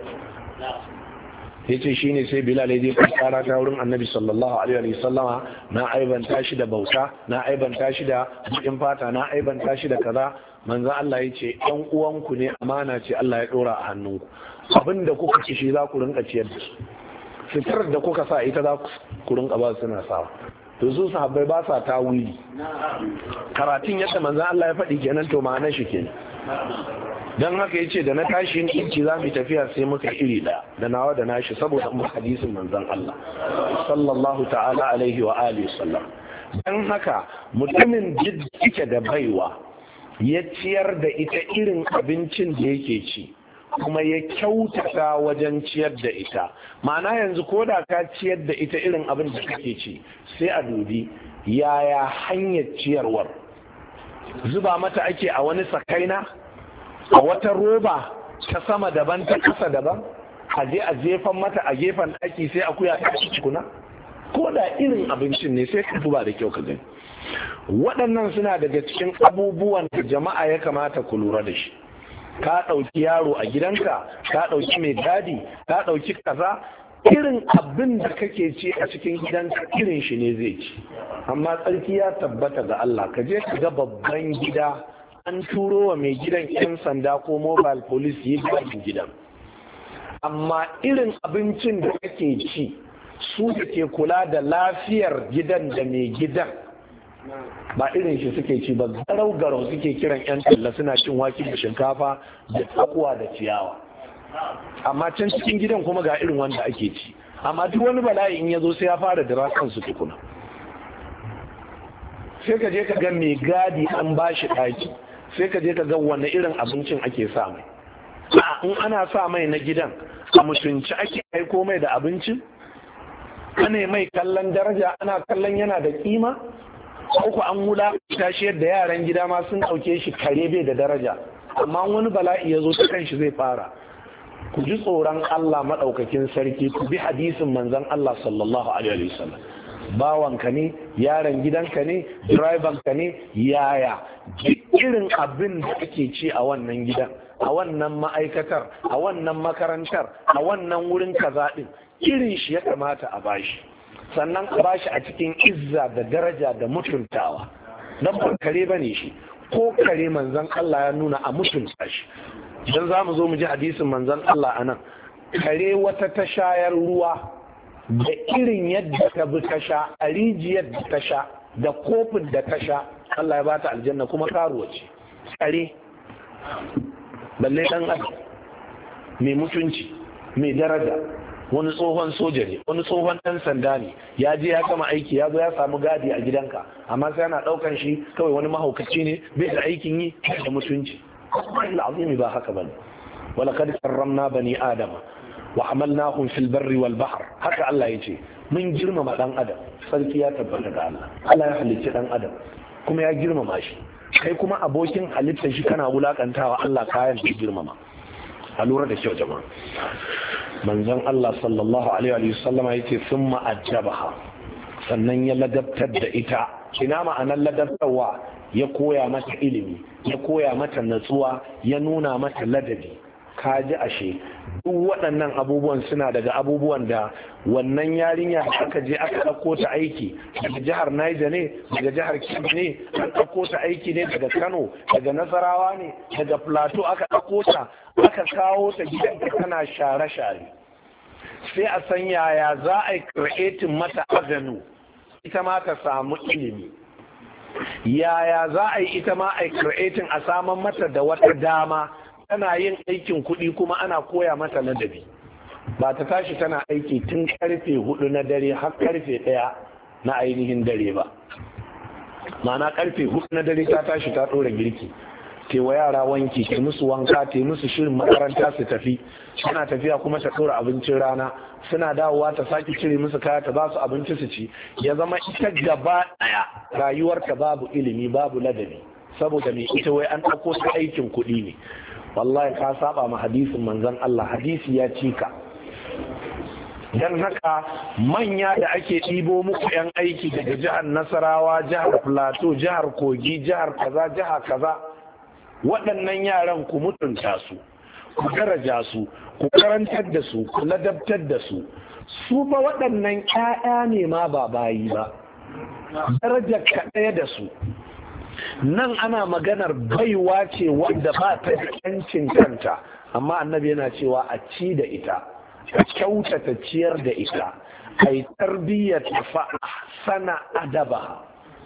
Ya ce shi ne sai Bilal ya je kara ta wurin Annabi sallallahu alaihi wa sallama, na aibanta shi da bauta, na aibanta shi da bukin fata, na aibanta shi da kaza. Manzon Allah ya ce ɗan uwanku ne, amana ce Allah ya ɗora a hannunku, abinda kuka ci shi za ku rinka ciyar da su, fitar da kuka sa ita za ku rinka ba suna sawa. To su sahabbai ba sa tawili, karatun yadda manzon Allah ya faɗi kenan, to ma'anar shi kenan. Don haka ya ce da na tashi yin inci za mu tafiya sai muka iri ɗaya da nawa da nashi, saboda mu hadisin manzon Allah sallallahu ta'ala alaihi wa alihi sallam. Don haka mutumin jidda da baiwa ya ciyar da ita irin abincin da yake ci, kuma ya kyautata wajen ciyar da ita, ma'ana yanzu ko da ka ciyar da ita irin abin da kake ci, sai a dubi yaya hanyar ciyarwar, zuba mata ake a wani sakaina, a wata roba ta sama daban ta kasa daban, a je a jefan mata a gefen ɗaki sai akuya ta ci cikuna, ko da irin abincin ne sai ka duba da kyau ka gani. Waɗannan suna daga cikin abubuwan da jama'a ya kamata ku lura da shi. Ka ɗauki yaro a gidanka, ka ɗauki mai gadi, ka ɗauki kaza, irin abin da kake ci a cikin gidanka irin shi ne zai ci. Amma tsarki ya tabbata ga Allah, ka je ka ga babban gida an turo wa mai gidan 'yan sanda ko mobile police yi gadin gidan, amma irin abincin da kake ci su da ke kula da lafiyar gidan da mai gidan ba irin shi suke ci ba. Garau suke kiran 'yan talla suna cin wake da shinkafa da tsakuwa da ciyawa, amma can cikin gidan kuma ga irin wanda ake ci. Amma duk wani bala'i in ya zo sai ya fara dira kansu tukuna. Sai ka je ka ga mai gadi an bashi ɗaki, sai ka je ka ga wanne irin abincin ake sa mai. In ana sa mai na gidan a mutunci ake aiko mai da abincin, ana mai kallon daraja, ana kallon yana da kima, uku an wulakanta shi yadda yaran gida ma sun ɗauke shi kare bai da daraja, amma wani bala'i ya zo ta kan shi zai fara. Ku ji tsoron Allah maɗaukakin sarki, ku bi hadisin manzon Allah sallallahu alaihi wasallam. Bawanka ne, yaron gidanka ne, direbanka ne, yaya duk irin abin da ake ci a wannan gidan, a wannan ma'aikatar, a wannan makarantar, a wannan wurin kaza din, irin shi ya kamata a bashi, sannan a bashi a cikin izza da daraja da mutuntawa. Dan ba kare bane shi, ko kare manzon Allah ya nuna a mutunta shi. Dan za mu zo mu ji hadisin manzon Allah anan, kare wata ta shayar ruwa da irin yadda ta bi ta sha, a rijiyar da ta sha, da kofin da ta sha, Allah ya bata aljanna, kuma karuwa ce. Kare balle dan adam mai mutunci, mai daraja, wani tsohon soja ne, wani tsohon dan sanda ne, ya je ya kama aiki, ya zo ya samu gadi a gidanka, amma sai yana daukan shi kawai wani mahaukaci ne, bai da aikin yi, da mutunci. Al'azimi ba haka bane. Wala kad karramna bani adama wa hamalnahum fil barri wal bahr, haka Allah yace mun girmama dan adam. Sarki ya tabbata ga Allah, Allah ya halicci dan adam kuma ya girmama shi, kai kuma abokin halittar shi kana wulakantawa Allah kayan da girmama. A lura da kyau jama'a. Manzon Allah sallallahu alaihi wa sallam yace summa ajabaha, sannan ya ladabtar da ita. Ina ma'anar ladabtarwa? Ya koya mata ilimi, ya koya mata natsuwa, ya nuna mata ladabi. Kaji ashe duk waɗannan abubuwan suna daga abubuwan da wannan yarinya da aka je aka ɗauko ta aiki daga jihar Niger ne, daga jihar Kebbi ne, an ɗauko ta aiki ne daga Kano, daga Nasarawa ne, daga Plateau aka ɗauko ta, aka kawo ta gidanka tana share-share. Sai a san yaya za a yi creating mata avenue ita ma ta samu ilimi, yaya za a yi ita ma a creating a saman mata da wata dama tana yin aikin kuɗi kuma ana koya mata ladabi. Ba ta tashi tana aiki tun karfe 4 na dare har karfe 1 na ainihin dare ba, ma'ana karfe 4 na dare ta tashi ta ɗora girki, tewa yara wanki, te musu wanka, te musu shirin makaranta su tafi, suna tafiya kuma ta ɗora abincin rana, suna dawowa ta sake cire musu kaya ta ba su abinci su ci. Ya zama ita gaba ɗaya rayuwarta babu ilimi, babu ladabi, saboda me ita wai an ɗauko su aikin kuɗi ne. Wallahi ka saba ma hadisin manzon Allah, hadisi ya cika. Dan haka manya da ake ɗibo muku 'yan aiki daga jihar Nasarawa, jihar Plateau, jihar Kogi, jihar kaza, jihar kaza, waɗannan yaran ku mutunta su, ku daraja su, ku karantar da su, ku ladabtar da su. Su ba waɗannan 'ya'ya ne ma ba bayi ba, darajar ka ɗaya da su. Nan ana maganar baiwa ce wanda ba ta da yancin kanta, amma annabi yana cewa a ci da ita, a kyautata ciyar da ita, a yi tarbiyyar fa sana adaba.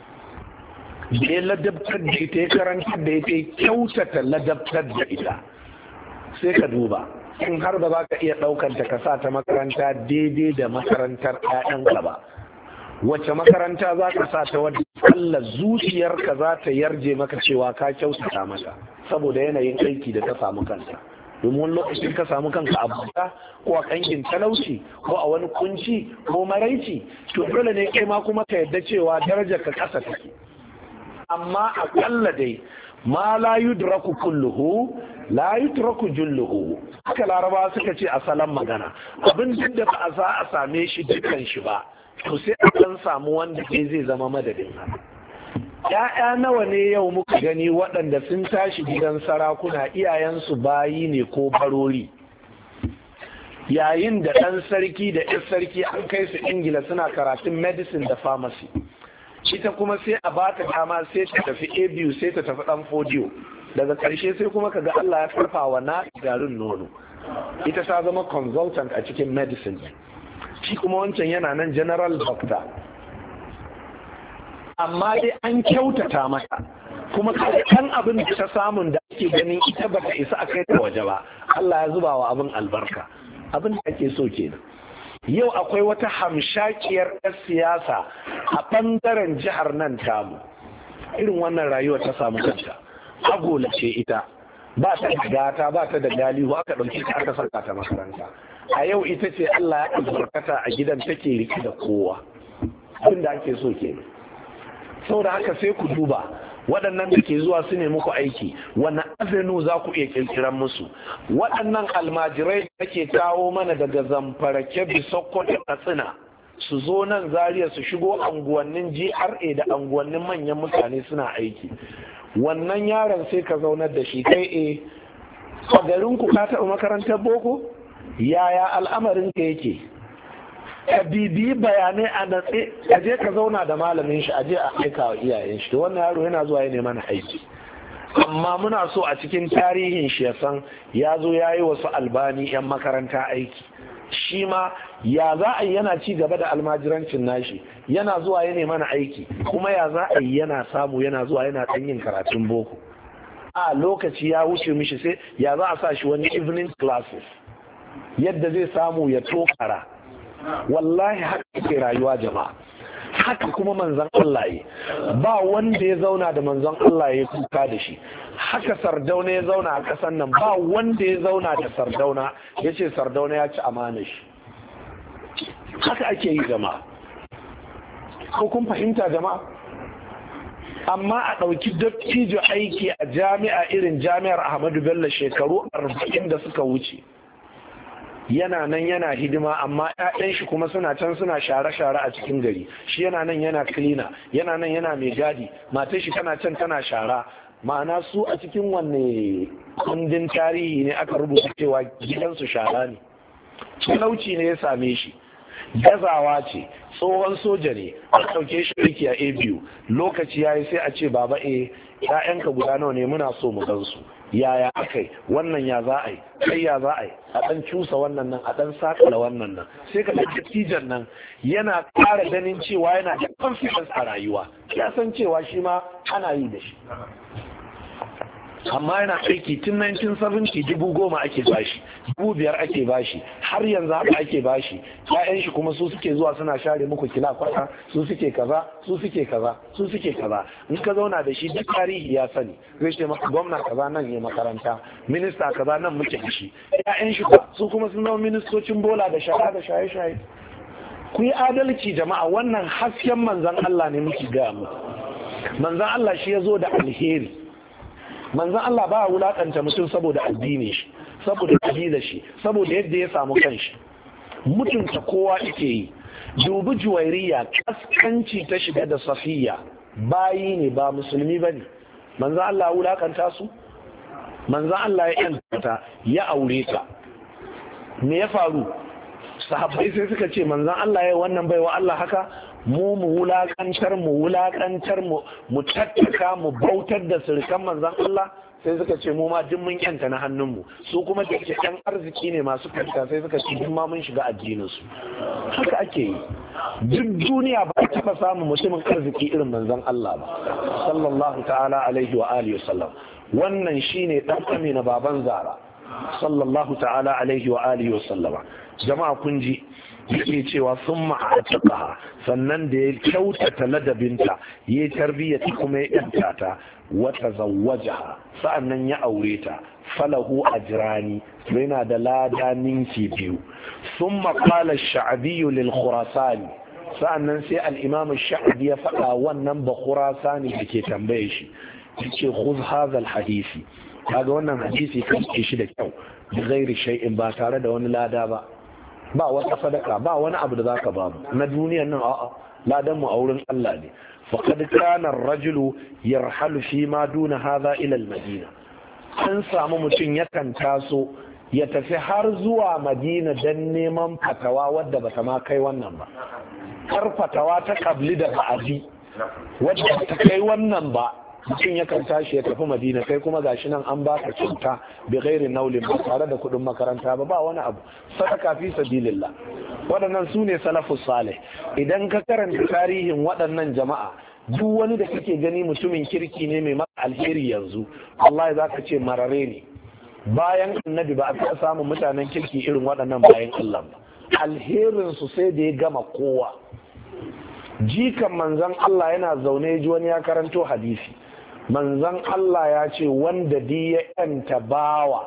Da ya ladabtar da ita, ya karantar da ita, ya kyautata ladabtar da ita. Sai ka duba, in har ba za ka iya ɗaukanta ka sa ta makaranta daidai da makarantar 'ya'yanka ba, wacce makaranta za ka sa ta wadda Allah zuciyarka za ta yarje maka cewa ka kyautata mata saboda yanayin aiki da ta samu kanta. Domin lokacin ka samu kanka a buta ko a kankin talauci ko a wani kunci ko maraici, to dole ne kai ma kuma ka yarda cewa darajar ka kasa take. Amma akalla dai ma la yudraku kulluhu la yutraku julluhu, haka laraba suka ce a salon magana. Abin da ba a za a same shi dukkan shi ba, to sai a kan samu wanda ke zai zama madadin haka. ‘Ya'ya nawa ne yau muka gani waɗanda sun tashi gidan sarakuna, iyayensu bayi ne ko barori, yayin da ɗan sarki da ‘yan sarki an kai su Ingila suna karatun medicine da pharmacy, ita kuma sai a ba ta dama sai ta tafi ABU, sai ta tafi ɗan fodiyo, daga ƙarshe sai kuma kaga Allah ya karfa wa na garin nono, ita ta zama consultant a cikin medicine, shi kuma wancan yana nan general doctor. Amma dai an kyautata mata, kuma kan abin da ta samun da ake ganin ita ba ta isa a kai ta waje ba, Allah ya zuba wa abin albarka. Abin da ake so kenan. Yau akwai wata hamshakiyar 'yar siyasa a ɓangaren jihar nan tamu, irin wannan rayuwa ta samu kanta, agola ce ita, ba ta da gata, ba ta da galihu, aka ɗauki ta aka saka ta makaranta. A yau ita ce Allah ya albarkata a gidan take riki da kowa. Abin da ake so kenan. saboda haka sai ku duba waɗannan da ke zuwa su ne muku aiki, wani avenue za ku iya kirkiran musu. Waɗannan almajirai da ke kawo mana daga Zamfara, Kebbi, Sokoto, Katsina su zo nan Zaria su shigo anguwannin GRA da anguwannin manyan mutane suna aiki. Wannan yaron sai ka zaunar da shi, kai a garinku ka taɓa makarantar boko? Yaya al'amarin ka yake? Ka bibiyi bayanai a natse, ka je ka zauna da malamin shi, a je a aika wa iyayen shi. Wannan yaro yana zuwa ya neman aiki, amma muna so a cikin tarihin shi ya san ya zo ya yi wasu albani 'yan makaranta aiki. Shi ma ya za a yi yana ci gaba da almajirancin nashi, yana zuwa ya neman aiki, kuma ya za a yi yana samu yana zuwa yana ɗan yin karatun boko. A lokaci ya wuce mishi, sai ya za a sa shi wani evening classes yadda zai samu ya tokara. Wallahi haka ke rayuwa jama'a, haka kuma manzon Allah yi, ba wanda ya zauna da manzon Allah ya kuka da shi. Haka Sardauna ya zauna a ƙasar nan, ba wanda ya zauna da Sardauna ya ce Sardauna ya ci amana shi. Haka ake yi jama'a, ko kun fahimta jama'a? Amma a ɗauki dattijo aiki a jami'a irin jami'ar Ahmadu Bello shekaru 40 da suka wuce, yana nan yana hidima, amma 'ya'yan shi kuma suna can suna share-share a cikin gari. Shi yana nan yana cleaner, yana nan yana mai gadi, matar shi tana can tana shara. Ma'ana su a cikin wanne kundin tarihi ne aka rubuta cewa gidansu shara ne? Talauci ne ya same shi, gazawa ce, tsohon soja ne, a ɗauke shi aiki a ABU, lokaci ya yi sai a ce baba ‘ya'yanka guda nawa ne, muna so mu gansu. Yaya aka yi wannan, ya za a yi, kai ya za a yi, a ɗan cusa wannan nan, a ɗan sakala wannan nan. Sai ka ɗan dattijan nan yana ƙara ganin cewa yana da confidence a rayuwa, ya san cewa shi ma ana yi da shi. Amma yana aiki tun 1970, 10,000 ake bashi, 5,000 ake bashi, har yanzu haka ake bashi. Ya'yan shi kuma su suke zuwa suna share muku kila kwata, su suke kaza, su suke kaza, su suke kaza. In ka zauna da shi duk tarihi ya sani, zai ce maka gwamna kaza nan ya makaranta, minista kaza nan muke da shi. Ya'yan shi su kuma sun zama ministocin bola da shara da shaye-shaye. Ku yi adalci jama'a, wannan hasken manzon Allah ne muke gaya muku. Manzon Allah shi ya zo da alheri. Manzon Allah ba a wulakanta mutum saboda addini shi, saboda kabila shi, saboda yadda ya samu kanshi. Mutunta kowa yake yi. Dubi Juwairiya, kaskanci ta shiga da Safiya, bayi ne ba musulmi bane. Manzon Allah wulakanta su? Manzon Allah ya yanta ya aure ta. Me ya faru? Sahabbai sai suka ce manzon Allah ya wannan baiwa Allah haka, mu wulakantar mu tattaka mu bautar da sirkan manzon Allah. Sai suka ce mu ma duk mun yanta na hannunmu. Su kuma da ke ɗan arziki ne masu kanta, sai suka ce duk ma mun shiga addinin su. Haka ake yi. Duk duniya ba a taɓa samun mutumin arziki irin manzon Allah ba, sallallahu ta'ala alaihi wa alihi wasallam. Wannan shine dan amina baban Zara, sallallahu ta'ala alaihi wa alihi wasallama. Jama'a kun ji yake cewa sun ma'atakaha, sannan da ya kyautata ladabinta, ya tarbiyyata kuma ya yanta ta, wata zawwajaha, sa'annan ya aure ta, falahu ajrani, yana da lada ninki biyu. Sun maƙala sha'abiyu lil khurasani, sa'annan sai al'imam sha'abi ya faɗa wannan ba khurasani da ke tambaye shi, ya ce khuz hazal hadisi, kaga wannan hadisi kan shi da kyau, da gairi shay'in, ba tare da wani lada ba, ba wata sadaka, ba wani abu da zaka ba mu na duniyan nan. A'a, ladan mu a wurin Allah ne. Faqad kana ar-rajulu yarhalu fi ma duna hadha ila al-madina. An samu mutum yakan taso ya tafi har zuwa Madina dan neman fatawa wadda bata ma kai wannan ba. Kar fatawa ta kabli da ba'adi wadda ta kai wannan ba, mutum yakan tashi ya tafi Madina, kai kuma gashi nan an baka kyauta bi ghairi naulin, ba tare da kudin makaranta ba wani abu, sadaka fi sabilillah. Waɗannan su ne salafus salih. Idan ka karanta tarihin waɗannan jama'a, duk wani da kake gani mutumin kirki ne mai maka alheri yanzu, wallahi zaka ce marare ne. Bayan annabi ba a taɓa samun mutanen kirki irin waɗannan bayan Allah ba. Alherin su sai da ya gama kowa. Jikan manzon Allah yana zaune ji wani ya karanto hadisi. Manzon Allah ya ce wanda di ya yanta bawa,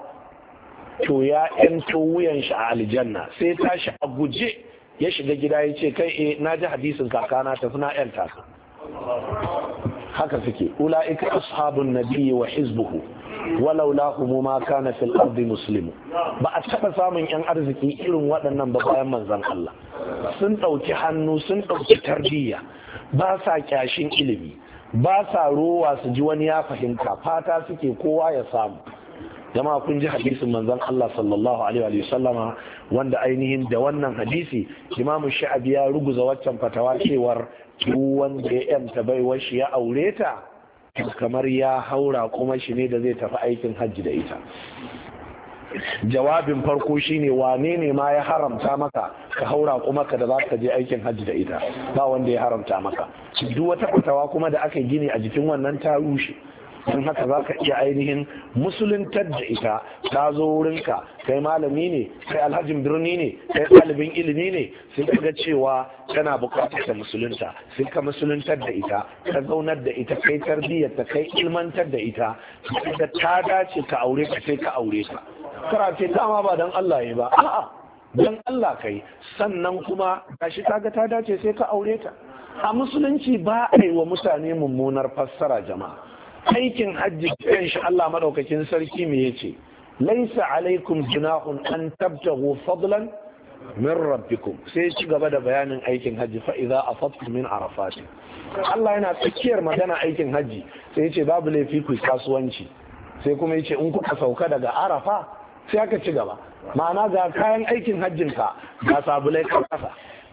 to ya yanto wuyan shi a aljanna. Sai tashi a guje ya shiga gida ya ce kai na ji hadisin kakana, tafi na yanta ka. haka suke ula'ika ashabun nabiyyi wa hizbuhu walau lahum ma kana fil ardi muslimu. Ba a taba samun yan arziki irin waɗannan ba bayan manzon Allah. Sun ɗauki hannu, sun ɗauki tarbiyya, ba sa kyashin ilimi, ba sa rowa su ji wani ya fahimta, fata suke kowa ya samu. Jama'a kun ji hadisin manzon Allah sallallahu alaihi wa sallama wanda ainihin da wannan hadisi Imam Sha'abi ya ruguza waccan fatawa cewar duk wanda ya yanta baiwar shi ya aure ta kamar ya haura kuma shi ne da zai tafi aikin hajji da ita. Jawabin farko shine wane ne ma ya haramta maka ka haura kuma ka da za ka je aikin hajji da ita? Ba wanda ya haramta maka. Duk wata fatawa kuma da aka gini a jikin wannan ta rushe. Don haka za ka iya ainihin musuluntar da ita, ta zo wurinka, kai malami ne, kai alhajin birni ne, kai ɗalibin ilimi ne, sai ka ga cewa tana bukatar ta musulunta, sai ka musuluntar da ita, ka zaunar da ita, kai tarbiyyar ta, kai ilmantar da ita, da ta dace ka aure ka sai ka aure ta. Karace ta ma ba don Allah ya ba, a'a don Allah kai, sannan kuma gashi kaga ta dace sai ka aure ta. A musulunci ba a yi wa mutane mummunar fassara jama'a. Aikin hajji kan shi Allah madaukakin sarki me yace laisa alaikum junahun an tabtagu fadlan min rabbikum, sai ci gaba da bayanin aikin hajji fa idza afadtum min arafat. Allah yana tsakiyar magana aikin hajji sai yace babu laifi ku kasuwanci, sai kuma yace in kuka sauka daga arafa sai aka ci gaba, ma'ana ga kayan aikin hajjin ka ga sabulai kan kasa,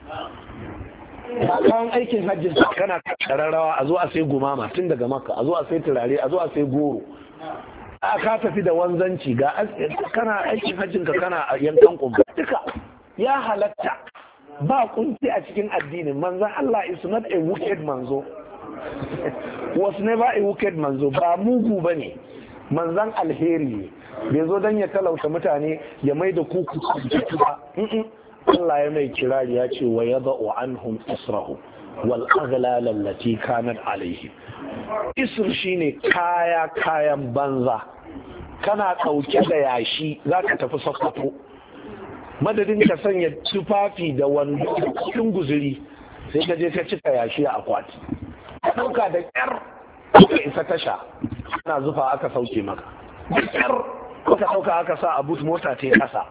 kayan aikin hajjin kana kararrawa a zo a sai gumama tun daga Makka, a zo a sai turare, a zo a sai goro, a ka tafi da wanzanci ga kana aikin hajjin ka kana yankan kumba, duka ya halatta, ba kunci a cikin addinin manzon Allah is not a wicked manzo was never a wicked manzo, ba mugu bane, manzon alheri ne, bai zo dan ya talauta mutane ya mai da kuku ba. Allah ya mai kirari ya ce wa yada'u anhum israhu wal aghlal allati kanat alayhi. Isr shine kayan banza, kana dauke da yashi zaka tafi Sokoto, madadin ka sanya tufafi da wando cikin guzuri sai ka je ka cika yashi a akwati, ka dauka da kyar ka isa tasha ana zufa aka sauke maka, da kyar ka dauka aka sa a boot mota ta kasa,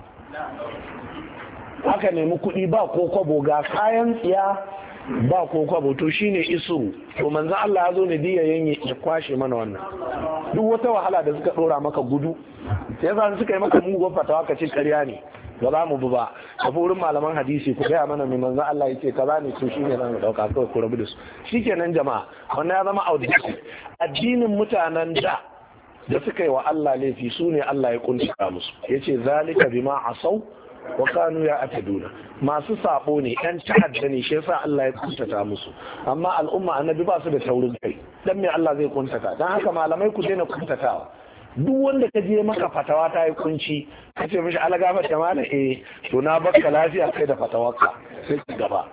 aka nemi kuɗi ba ko kwabo, ga kayan tsiya ba ko kwabo, to shine isru. To manzon Allah ya zo ne diya ya kwashe mana wannan duk wata wahala da suka dora maka gudu, sai yasa suka yi maka mugun fatawa ka ce ƙarya ne ba za mu bi ba, ka wurin malaman hadisi ku gaya mana mai manzon Allah ya ce kaza ne, to shine zan dauka kawai ku rabu da su, shikenan jama'a. Wannan ya zama outdated. Addinin mutanen da suka yi wa Allah laifi su ne Allah ya kunta musu, yace zalika bima asau wa kanu ya ataduna, masu sabo ne, yan ta'adda ne, shi yasa Allah ya kuntata musu. Amma al'umma annabi ba su da taurin kai, dan me Allah zai kuntata? Dan haka malamai ku daina kuntatawa. Duk wanda ka je maka fatawa ta yi kunci ka ce mishi ala gafa ta mana to na baka lafiya kai da fatawarka sai ki gaba.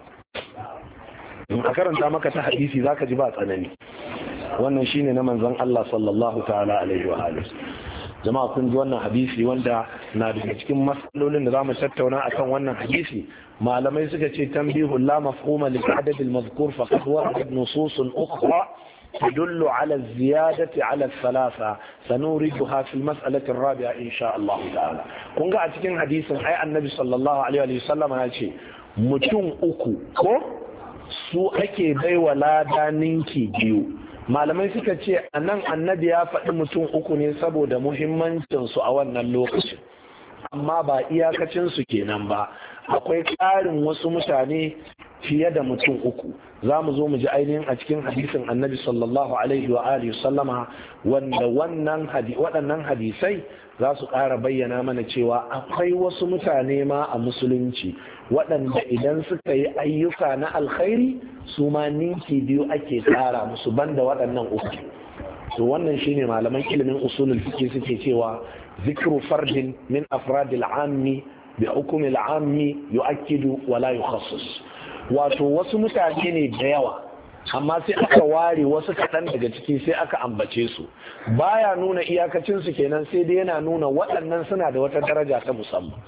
In a karanta maka ta hadisi zaka ji ba tsanani. Wannan shine na manzon Allah sallallahu ta'ala alaihi wa alihi. Jama'a kun ji wannan hadisi wanda na daga cikin matsalolin da zamu tattauna akan wannan hadisi. Malamai suka ce tanbihu la mafhuma li adad al-madhkur faqad waradat nusus ukhra تدل على الزيادة على الثلاثة سنوردها في المسألة الرابعة إن شاء الله تعالى. kun ga a cikin hadisin ai annabi sallallahu alaihi wa sallam ya ce mutum uku ko su ake baiwa lada ninki biyu. Malamai suka ce anan annabi ya faɗi mutum uku ne saboda muhimmancin su a wannan lokacin, amma ba iyakacin su kenan ba, akwai ƙarin wasu mutane fiye da mutum uku. Za mu zo mu ji ainihin a cikin hadisin annabi sallallahu alaihi wa alihi sallama wanda waɗannan hadisai za su ƙara bayyana mana cewa akwai wasu mutane ma a musulunci waɗanda idan suka yi ayyuka na alkhairi su ma ninki biyu ake ƙara musu banda waɗannan uku. To wannan shine malaman ilimin usulul fiqh suke cewa zikru fardin min afradil ammi bi hukmi al-ammi yu'akkidu wa la yukhassis. Wato wasu mutane ne da yawa amma sai aka ware wasu kaɗan daga ciki sai aka ambace su, baya nuna iyakacinsu kenan, sai dai yana nuna waɗannan suna da wata daraja ta musamman.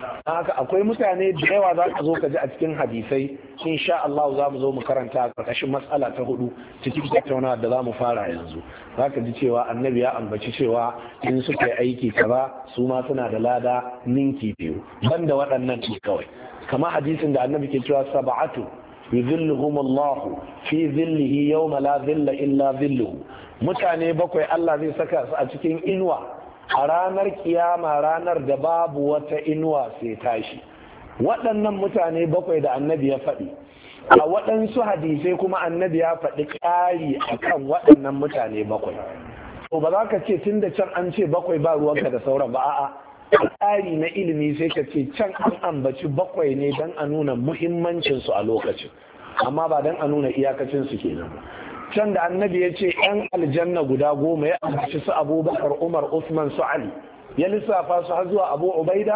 haka akwai mutane da yawa za ka zo ka ji a cikin hadisai insha Allah za mu zo mu karanta a ƙarƙashin matsala ta 4 cikin tattaunawa da za mu fara yanzu. Za ka ji cewa annabi ya ambaci cewa in suka yi aiki kaza su ma suna da lada ninki biyu banda waɗannan ne kawai. Kamar hadisin da annabi ke cewa sab'atu yuzilluhum Allah fi zillihi yawma la zilla illa zilluhu. Mutane bakwai Allah zai saka su a cikin inuwa a ranar kiyama, ranar da babu wata inuwa sai tashi. Waɗannan mutane bakwai da annabi ya faɗi, a waɗansu hadisai kuma annabi ya faɗi ƙari a kan waɗannan mutane bakwai. To ba za ka ce tun da can an ce bakwai ba ruwanka da sauran ba, a'a ƙari na ilimi sai ka ce can an ambaci bakwai ne don a nuna muhimmancinsu a lokacin, amma ba don a nuna iyakacinsu kenan ba. Can da annabi ya ce ‘yan aljanna guda 10 ya ambaci su Abubakar, Umar, Usman, su Ali, ya lissafa su har zuwa Abu Ubaida,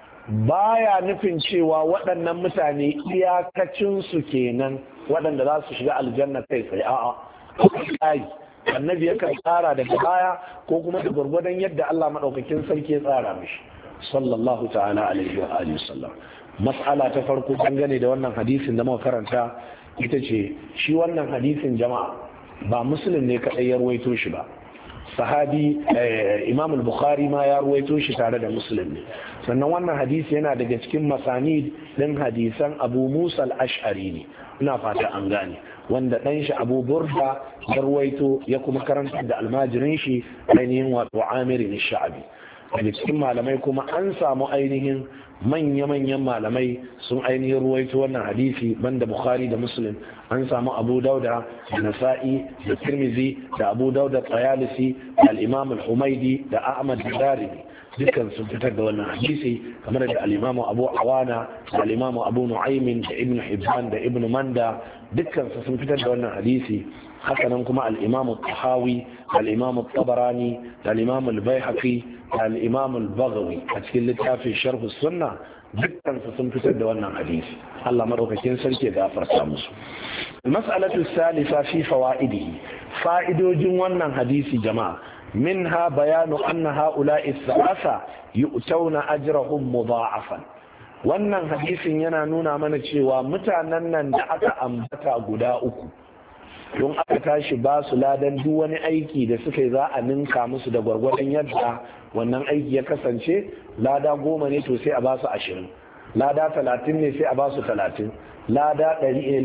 baya nufin cewa waɗannan mutane iyakacinsu kenan waɗanda za su shiga aljanna kai tsaye. A'a, kai annabi yakan tsara daga baya ko kuma da gwargwadon yadda Allah maɗaukakin sarki ya tsara mishi sallallahu ta'ala alaihi wa alihi sallam. Mas'ala ta farko dangane da wannan hadisin da muka karanta ita ce shi wannan hadisin jama'a ba Muslim ne kaɗai ya ruwaito shi ba, sahabi Imam al-Bukhari ma ya ruwaito shi tare da Muslim ne. Sannan wannan hadisi yana daga cikin masanid din hadisan Abu Musa al-Ash'ari ne, ina fata an gane, wanda ɗan shi Abu Burda ya ruwaito ya kuma karanta da almajirin shi ainihin wato Amir al-Sha'bi. Daga cikin malamai kuma an samu ainihin manya-manyan malamai sun ainihin ruwaito wannan hadisi banda Bukhari da Muslim. An samu Abu Dauda da Nasa'i da Tirmizi da Abu Dauda Tayalisi da al-Imam al-Humaidi da Ahmad al-Darimi, dukkan sun fitar da wannan hadisi, kamar da al-Imam Abu Awana da al-Imam Abu Nu'aym da Ibn Hibban da Ibn Manda, dukkan su sun fitar da wannan hadisi. Haka nan kuma al-Imam al-Tahawi da al-Imam al-Tabarani da al-Imam al-Baihaqi da al-Imam al-Baghawi a cikin littafin Sharh as-Sunnah, dukkan su sun fitar da wannan hadisi. Allah madaukakin sarki ya gafarta musu. Mas'alatu salisa fi fawaidihi, fa'idojin wannan hadisi jama'a, minha bayanu anna ha'ula'i thalatha yu'tawna ajrahum mudha'afan. Wannan hadisin yana nuna mana cewa mutanen nan da aka ambata guda uku, don aka tashi ba su ladan duk wani aiki da suka yi za a ninka musu da gwargwadon yadda wannan aiki ya kasance. Lada 10 ne to sai a ba su 20, lada 30 ne sai a ba su 30, lada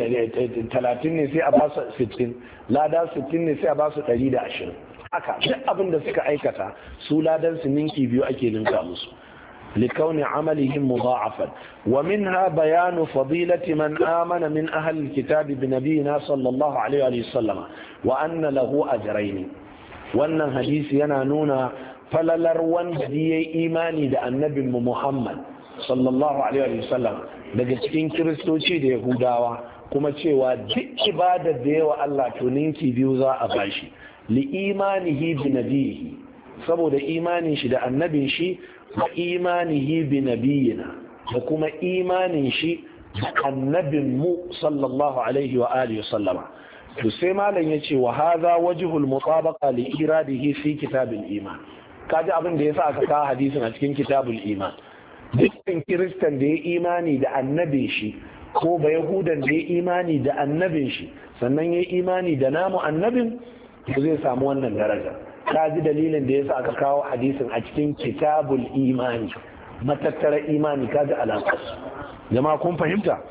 30 ne sai a ba su 60, lada 60 ne sai a ba su 120. Haka duk abin da suka aikata su ladan su ninki biyu ake ninka musu, لكون عملهم مضاعفا. ومنها بيان فضيلة من آمن من أهل الكتاب بنبينا صلى الله عليه وسلم وأن له أجرين. وأن حديث ينانون فللر وندي إيماني دا النبي محمد صلى الله عليه وسلم daga cikin kiristoci da yahudawa kuma cewa duk ibadar da yawa Allah to ninki biyu za a bashi, li imanihi bi nabihi, saboda imanin shi da annabin shi, wa imanihi bi nabiyina, da kuma imanin shi da annabin mu sallallahu alaihi wa alihi sallama. To sai malam yace wa hadha wajhul mutabaqa li iradihi fi kitabul iman. Kaji abin da yasa aka kawo hadisin a cikin kitabul iman. Dukkan kiristan da ya imani da annabin shi ko ba yahudan da ya imani da annabin shi sannan ya imani da namu annabin, to zai samu wannan daraja. Ka ji dalilin da yasa aka kawo hadisin a cikin kitabul imani, matattara imani, ka ji alaƙas. Jama'a kun fahimta?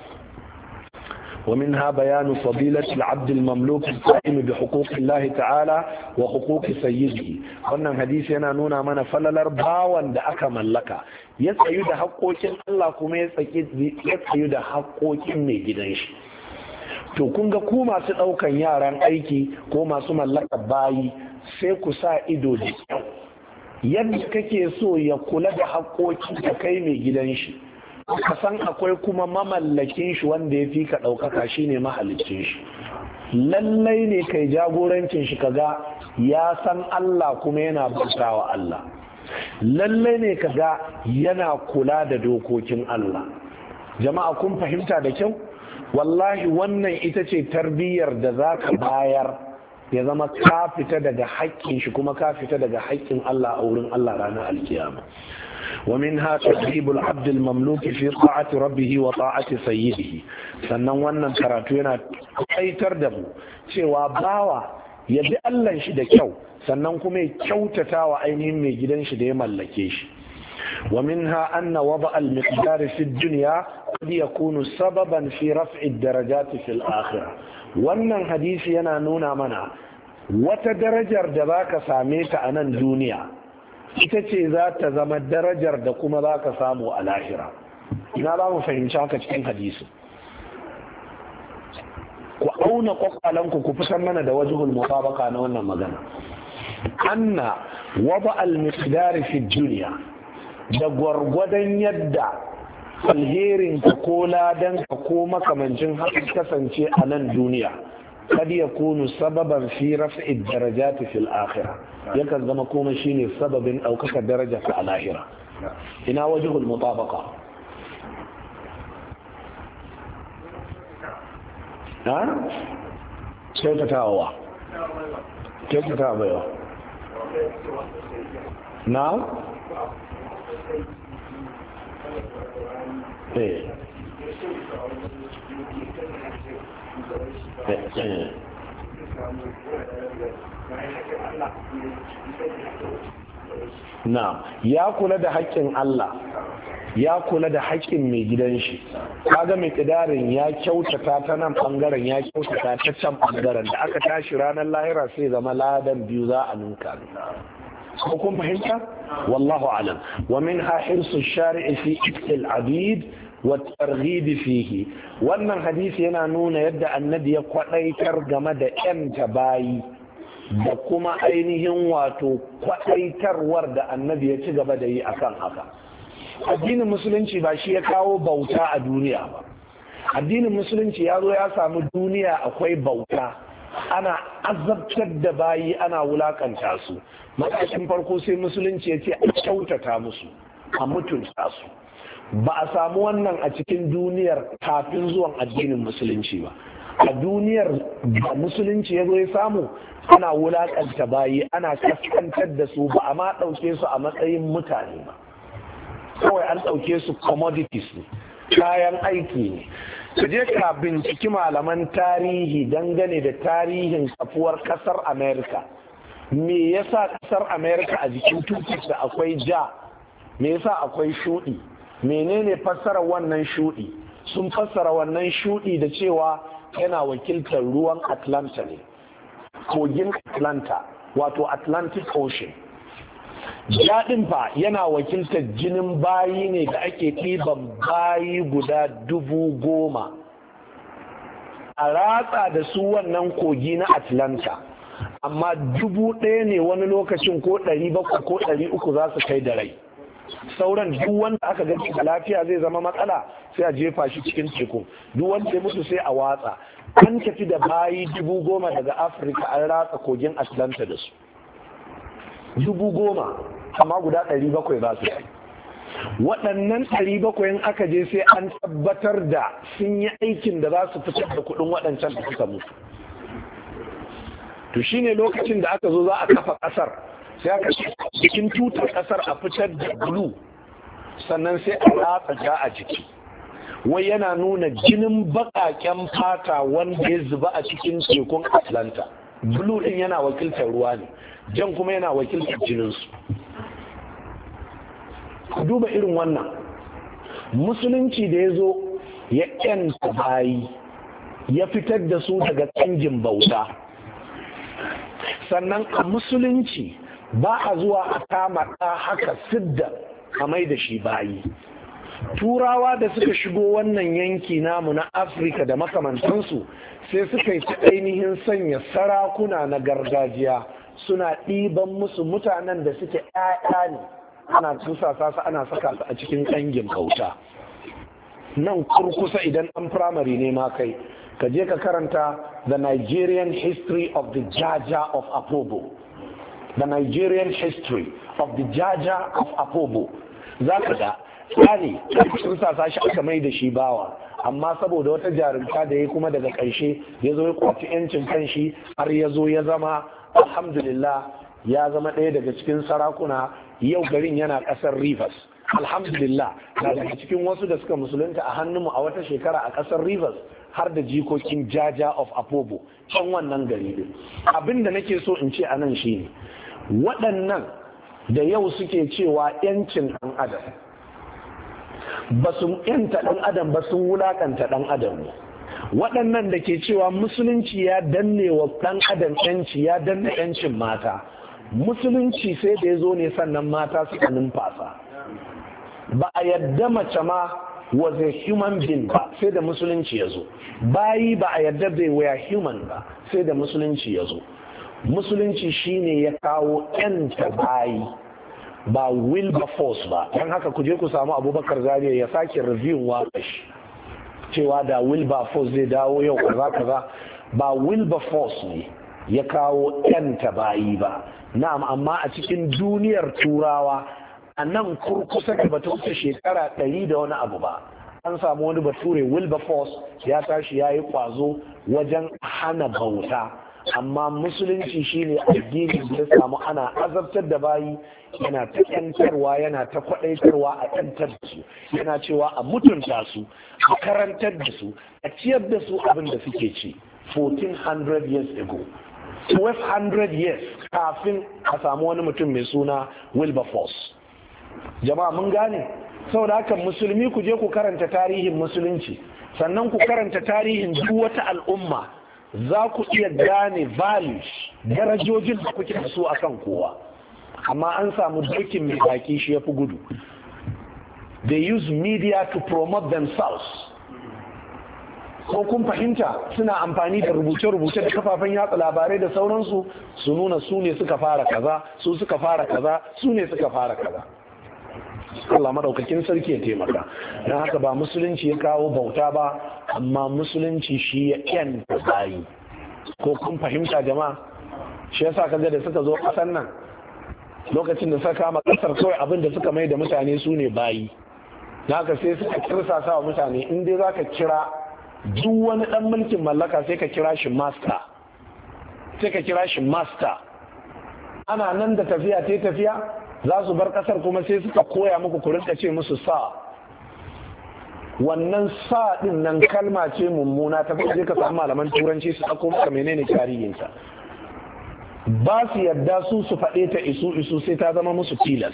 ومنها بيان فضيلة العبد المملوك القائم بحقوق الله تعالى وحقوق سيده. wannan hadisi yana nuna mana falalar bawan da aka mallaka ya tsayu da haƙoƙin Allah kuma ya tsayu da haƙoƙin mai gidan shi. To kun ga ku masu ɗaukan yaran aiki ko masu mallaka bayi, sai ku sa ido da kyau yadda kake so ya kula da haƙoƙi ka kai mai gidan shi, ka san akwai kuma mamallakin shi wanda ya fi ka ɗaukaka, shi ne mahalicin shi. Lallai ne kai jagorancin shi kaga ya san Allah kuma yana bautawa Allah. Lallai ne kaga yana kula da dokokin Allah. Jama'a kun fahimta da kyau? Wallahi wannan ita ce tarbiyyar da za ka bayar ya zama ka fita daga haƙƙin shi kuma ka fita daga haƙƙin Allah a wurin Allah ranar alkiyama. ومنها تدريب العبد المملوك في طاعة ربه وطاعة سيده. sannan wannan karatu yana kaitar da mu cewa bawa ya bi Allah shi da kyau sannan kuma ya kyautata wa ainihin mai gidan shi da ya mallake shi. ومنها أن وضع المقدار في الدنيا قد يكون سببا في رفع الدرجات في الآخرة. wannan hadisi yana nuna mana wata darajar da baka same ta a nan duniya ita ce za ta zama darajar da kuma za ka samu a lahira. ina za mu fahimci haka cikin hadisi? ku auna kwakwalanku ku fitar mana da wajhul mutabaka na wannan magana. anna wada al-miqdar fi dunya, da gwargwadon yadda alherin ka ko ladan ka ko makamancin haka kasance a nan duniya kad yakunu sababan fi raf'i darajati fil akhirah, yakan zama kuma shine sababin daukaka daraja a lahira. ina wajhul mutabaqa? ha kyautatawa na na ya kula da haƙƙin Allah, ya kula da haƙƙin mai gidan shi. kaga mai ƙidarin ya kyautata ta nan ɓangaren, ya kyautata ta can ɓangaren, da aka tashi ranar lahira sai zama ladan biyu za a ninka. ko kun fahimta? wallahu alam. wa min ha hirsu shari'i fi ikil abid wa targhib fihi. wannan hadisi yana nuna yadda annabi ya kwadaitar game da yanta bayi da kuma ainihin wato kwadaitarwar da annabi ya ci gaba da yi akan haka. addinin musulunci ba shi ya kawo bauta a duniya ba. addinin musulunci ya zo ya samu duniya akwai bauta, ana azabtar da bayi, ana wulakanta su. matakin farko sai musulunci ya ce a kyautata musu, a mutunta su. ba a samu wannan a cikin duniyar kafin zuwan addinin musulunci ba. a duniyar da musulunci ya zo ya samu ana wulakanta bayi, ana kaskantar da su, ba a ma ɗauke su a matsayin mutane ba, kawai an ɗauke su commodities ne, kayan aiki ne. ka je ka binciki malaman tarihi dangane da tarihin kafuwar ƙasar America. me yasa ƙasar America a jikin tutus da akwai ja, me yasa akwai shuɗi? menene fassara wannan shuɗi? sun fassara wannan shuɗi da cewa yana wakiltar ruwan Atlanta ne, kogin Atlanta, wato Atlantic Ocean. jaɗin fa yana wakiltar jinin bayi ne da ake ɗiban bayi guda 10,000 a ratsa da su wannan kogi na Atlanta, amma 1,000 ne wani lokacin ko 700 ko 300 za su kai da rai. sauran duk wanda aka gani da lafiya zai zama matsala sai a jefa shi cikin teku, duk wanda ya mutu sai a watsa. an tafi da bayi 10,000 daga Afirka an ratsa kogin Atlanta da su 10,000, amma guda 700 za su kai. waɗannan 700 aka je sai an tabbatar da sun yi aikin da za su fitar da kuɗin waɗancan da suka mutu. to shine lokacin da aka zo za a kafa ƙasar, sai aka cikin tutar ƙasar a fitar da blue, sannan sai a ratsa ja a jiki, wai yana nuna jinin baƙaƙen fata wanda ya zuba a cikin tekun Atlanta. blue ɗin yana wakiltar ruwa ne, jan kuma yana wakiltar jininsu. ku duba irin wannan musulunci da ya zo ya ƴanta bayi, ya fitar da su daga ƙangin bauta. sannan a musulunci ba a zuwa a kama ɗa haka sidda a mai da shi bayi. turawa da suka shigo wannan yanki namu na Afirka da makamantansu sai suka yi ta ainihin sanya sarakuna na gargajiya suna ɗiban musu mutanen da suke ƴaƴa ne, ana tusasa su ana saka su a cikin ƙangin bauta. nan kurkusa idan an firamare ne ma kai ka je ka karanta the Nigerian history of the Jaja of Apobo, the Nigerian history of the Jaja of Apobo. za ka ga tsari sun sasa shi aka mai da shi bawa, amma saboda wata jarumta da ya kuma daga ƙarshe ya zo ya kwaci 'yancin kanshi har ya zo ya zama alhamdulillah ya zama ɗaya daga cikin sarakuna. yau garin yana ƙasar Rivers alhamdulillah na daga cikin wasu da suka musulunta a hannunmu a wata shekara a ƙasar Rivers har da jikokin Jaja of Apobo can wannan gari din. Abin da nake so in ce a nan shine waɗannan da yau suke cewa 'yancin ɗan adam ba su yanta ɗan adam ba sun wulaƙanta ɗan adam ne. Waɗannan da ke cewa musulunci ya danne wa ɗan adam 'yanci, ya danne 'yancin mata, musulunci sai da ya zo ne sannan mata suka numfasa. Ba a yadda mace ma was a human being ba sai da musulunci ya zo. Bayi ba a yadda they were human ba sai da musulunci ya zo. Musulunci shine ya kawo 'yanta bayi ba Wilberforce ba. Don haka ku je ku samu Abubakar Zariya ya sake review waƙa shi cewa da Wilberforce zai dawo yau kaza kaza. Ba Wilberforce ne ya kawo 'yanta bayi ba. Na'am, amma a cikin duniyar turawa a nan kurkusa da bata wuce shekara 100 da wani abu ba, an samu wani bature Wilberforce ya tashi ya yi kwazo wajen hana bauta. Amma musulunci shine addini da ya samu ana azabtar da bayi, yana ta yantarwa, yana ta kwadaitarwa a yantar da su, yana cewa a mutunta su, a karantar da su, a ciyar da su abin da suke ci. 1400 years ago, 1200 years kafin a samu wani mutum mai suna Wilberforce. Jama'a mun gane? Saboda haka musulmi ku je ku karanta tarihin musulunci, sannan ku karanta tarihin duk wata al'umma, za ku iya gane values, darajojin da kuke da su akan kowa. Amma an samu dokin mai baki shi ya fi gudu. They use media to promote themselves. Ko kun fahimta, suna amfani da rubuce-rubuce da kafafen yatsa labarai da sauransu su nuna su ne suka fara kaza, su suka fara kaza, su ne suka fara kaza. Allah madaukakin sarki ya taimaka. Don haka ba musulunci ya kawo bauta ba, amma musulunci shi ya yanta bayi. Ko kun fahimta jama'a? Shi yasa kaga da suka zo ƙasar nan, lokacin da suka kama ƙasar kawai abin da suka mai da mutane su ne bayi. Na haka sai suka kirsasa wa mutane, in dai za ka kira duk wani ɗan mulkin mallaka sai ka kira shi master. Sai ka kira shi master. Ana nan da tafiya ta tafiya, za su bar kasar kuma sai suka koya muku ku rinka ce musu sa. Wannan sa din nan kalma ce mummuna, ta je ka samu malaman turanci su ɗauko maka menene tarihinta. Ba su yadda su faɗe ta isu sai ta zama musu tilas.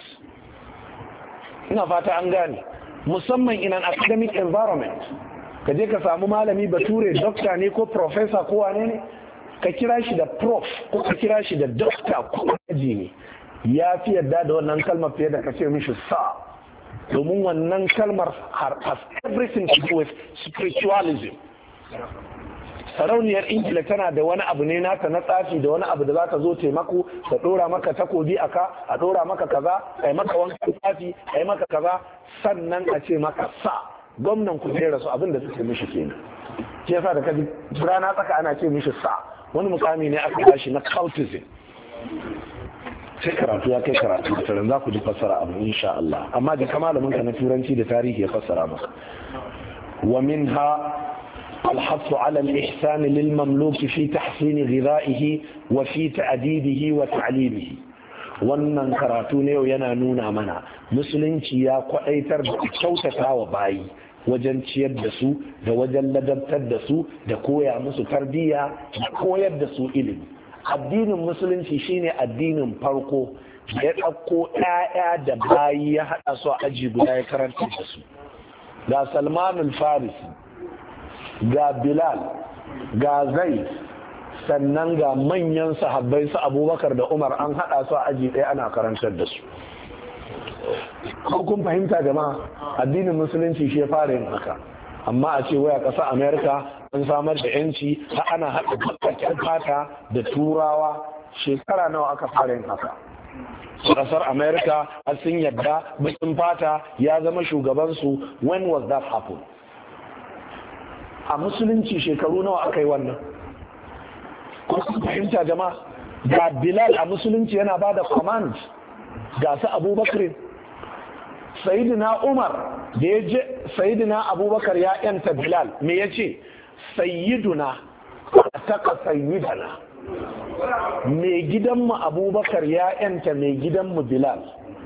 Ina fata an gane, musamman in an academic environment. Ka je ka samu malami bature, dokta ne ko professor ko wane ne, ka kira shi da prof ko ka kira shi da dokta ko aji ne. Ya fi yadda da wannan kalmar fiye da kace mishi sa, domin wannan kalmar has everything to do with spiritualism. Sarauniyar Ingila tana da wani abu ne nata na tsafi da wani abu da za ta zo taimako, ta dora maka takobi a ka, a dora maka kaza, a yi maka wankan tsafi, a yi maka kaza, sannan a ce maka sa. Gwamnan ku jera su abin da suke mishi kenan. Ke yasa da kaji rana tsaka ana ce mishi sa, wani mukami ne aka bashi na cultism. Sai karatu ya kai karatu da tarin za ku ji fassara abu insha Allah, amma da malamin ka na turanci da tarihi ya fassara maka. Wa minha الحث على الإحسان للمملوك في تحسين غذائه وفي تأديبه وتعليمه. wannan karatu ne yana nuna mana musulunci ya kwaɗaitar da kyautata wa bayi wajen ciyar da su da wajen ladabtar da su da koya musu tarbiyya da koyar da su ilimi. Addinin musulunci shine addinin farko da ya ɗauko ‘ya'ya da bayi ya haɗa su a aji guda ya karanta da su. Ga Salmanul Farisi, ga Bilal, ga Zaid, sannan ga manyan sahabbai su Abubakar da Umar an haɗa su a aji ɗaya ana karantar da su. Ko kun fahimta jama'a, addinin musulunci shi ya fara yin haka. Amma a ce waya ƙasa Amerika an samar da yanci har ana haɗa baƙaƙen fata da turawa, shekara nawa aka fara yin haka. Ƙasar Amerika har sun yadda baƙin fata ya zama shugabansu. When was that happen? A musulunci shekaru nawa aka yi wannan? Ko kun fahimta jama'a? Ga Bilal a musulunci yana ba da command, ga su Abubakar. Sayyidina Umar da ya je, Sayyidina Abubakar ya yanta Bilal, me ya ce? Sayyiduna taka sayyidana. Mai gidanmu Abubakar ya yanta mai gidanmu Bilal.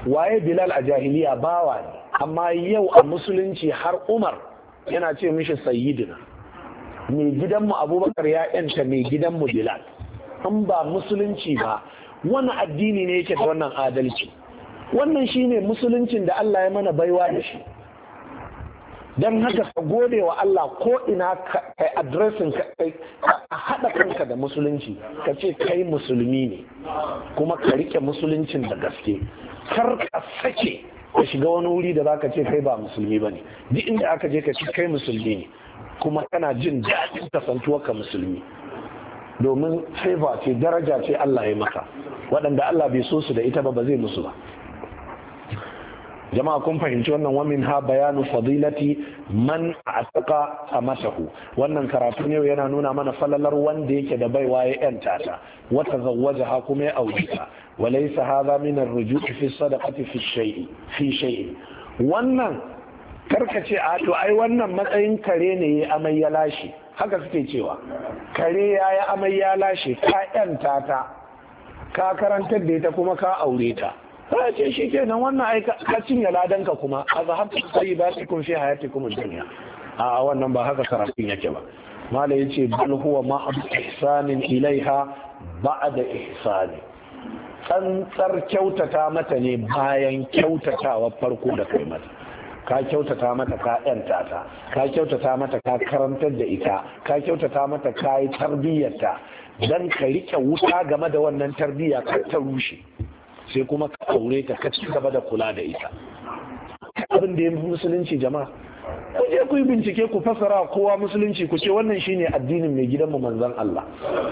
waye Bilal a jahiliya? Bawa ne, amma yau a musulunci har Umar yana ce mishi sayyidina. mai gidanmu Abubakar ya yanta mai gidanmu Bilal. An ba musulunci ba, wani addini ne yake da wannan adalci? Wannan shine musuluncin da Allah ya mana baiwa da shi. Don haka ka gode wa Allah ko ina kai adresin ka haɗa kanka da musulunci, ka ce kai musulmi ne kuma ka rike musuluncin da gaske. Kar ka sake ka shiga wani wuri da zaka ce kai ba musulmi bane. Duk inda aka je ka ce kai musulmi ne kuma kana jin daɗin kasantuwar ka musulmi, domin favor ce, daraja ce Allah ya maka, waɗanda Allah bai so su da ita ba zai musu ba. Jama'a kun fahimci wannan? wa minha bayanu fadilati man ataka amatahu. Wannan karatu ne yana nuna mana falalar wanda yake da baiwa ya yanta ta, wa tazawwajaha kuma ya aure ta. wa laysa hadha min ar-ruju' fi sadaqati fi shay'in. Wannan karkace a to ai wannan matsayin kare ne ya amai ya lashe, haka suke cewa kare ya yi amai ya lashe, ka yanta ta, ka karantar da ita kuma ka aure ta, sai ce shi kenan wannan ai ka cinye ladanka kuma azhabtu tayyibatikum fi hayatikum ad-dunya. A wannan ba haka karatun yake ba. Mala yace bal huwa ma'ad ihsanin ilaiha ba'da ihsani. Tsantsar kyautata mata ne bayan kyautatawa farko da kai mata. Ka kyautata mata ka yanta ta, ka kyautata mata ka karantar da ita, ka kyautata mata ka yi tarbiyyarta, dan ka rike wuta game da wannan tarbiyya kar ta rushe, sai kuma ka aure ta ka ci gaba da kula da ita. Abin da ya musulunci jama'a, ku je ku yi bincike ku fasara kowa musulunci, ku ce wannan shine addinin mai gidanmu manzon Allah.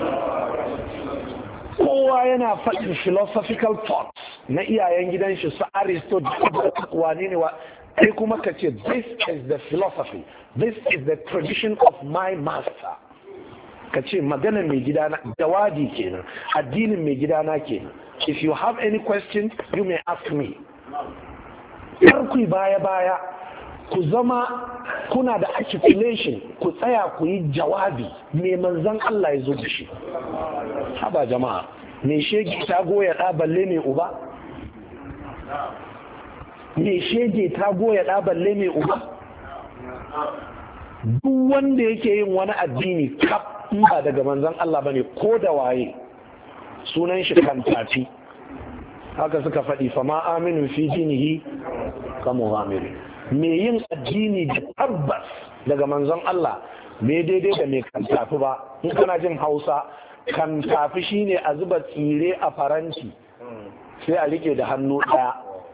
Kowa yana faɗin philosophical thoughts na iyayen gidan shi su Aristotle, wane ne wa, kai kuma ka ce this is the philosophy, this is the tradition of my master. Ka ce maganar mai gidana, jawabi kenan, addinin mai gidana kenan. If you have any question, you may ask me. Kar ku baya ku zama kuna da articulation, ku tsaya ku yi jawabi mai manzon Allah ya zo da shi. Haba jama'a, me shege ta goya ɗa balle mai uba? Me shege ta goya ɗa balle mai uba? Duk wanda yake yin wani addini kaf ba daga manzon Allah bane, ko da waye sunan shi kan tafi. Haka suka faɗi, fama aminu fi dinihi ka muhammadu. Me yin addini da tabbas daga manzon Allah me daidai da me kan tafi ba. In kana jin Hausa, kan tafi shine a zuba tsire a faranti sai a rike da hannu ɗaya,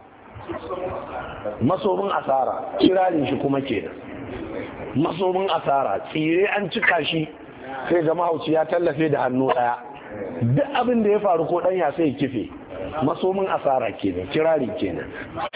masomin asara, kirarin shi kuma kenan. Masomin asara, tsire an cika shi sai ga mahauci ya tallafe da hannu ɗaya, duk abin da ya faru ko ɗanya sai ya kife. Masomin asara kenan, kirari kenan.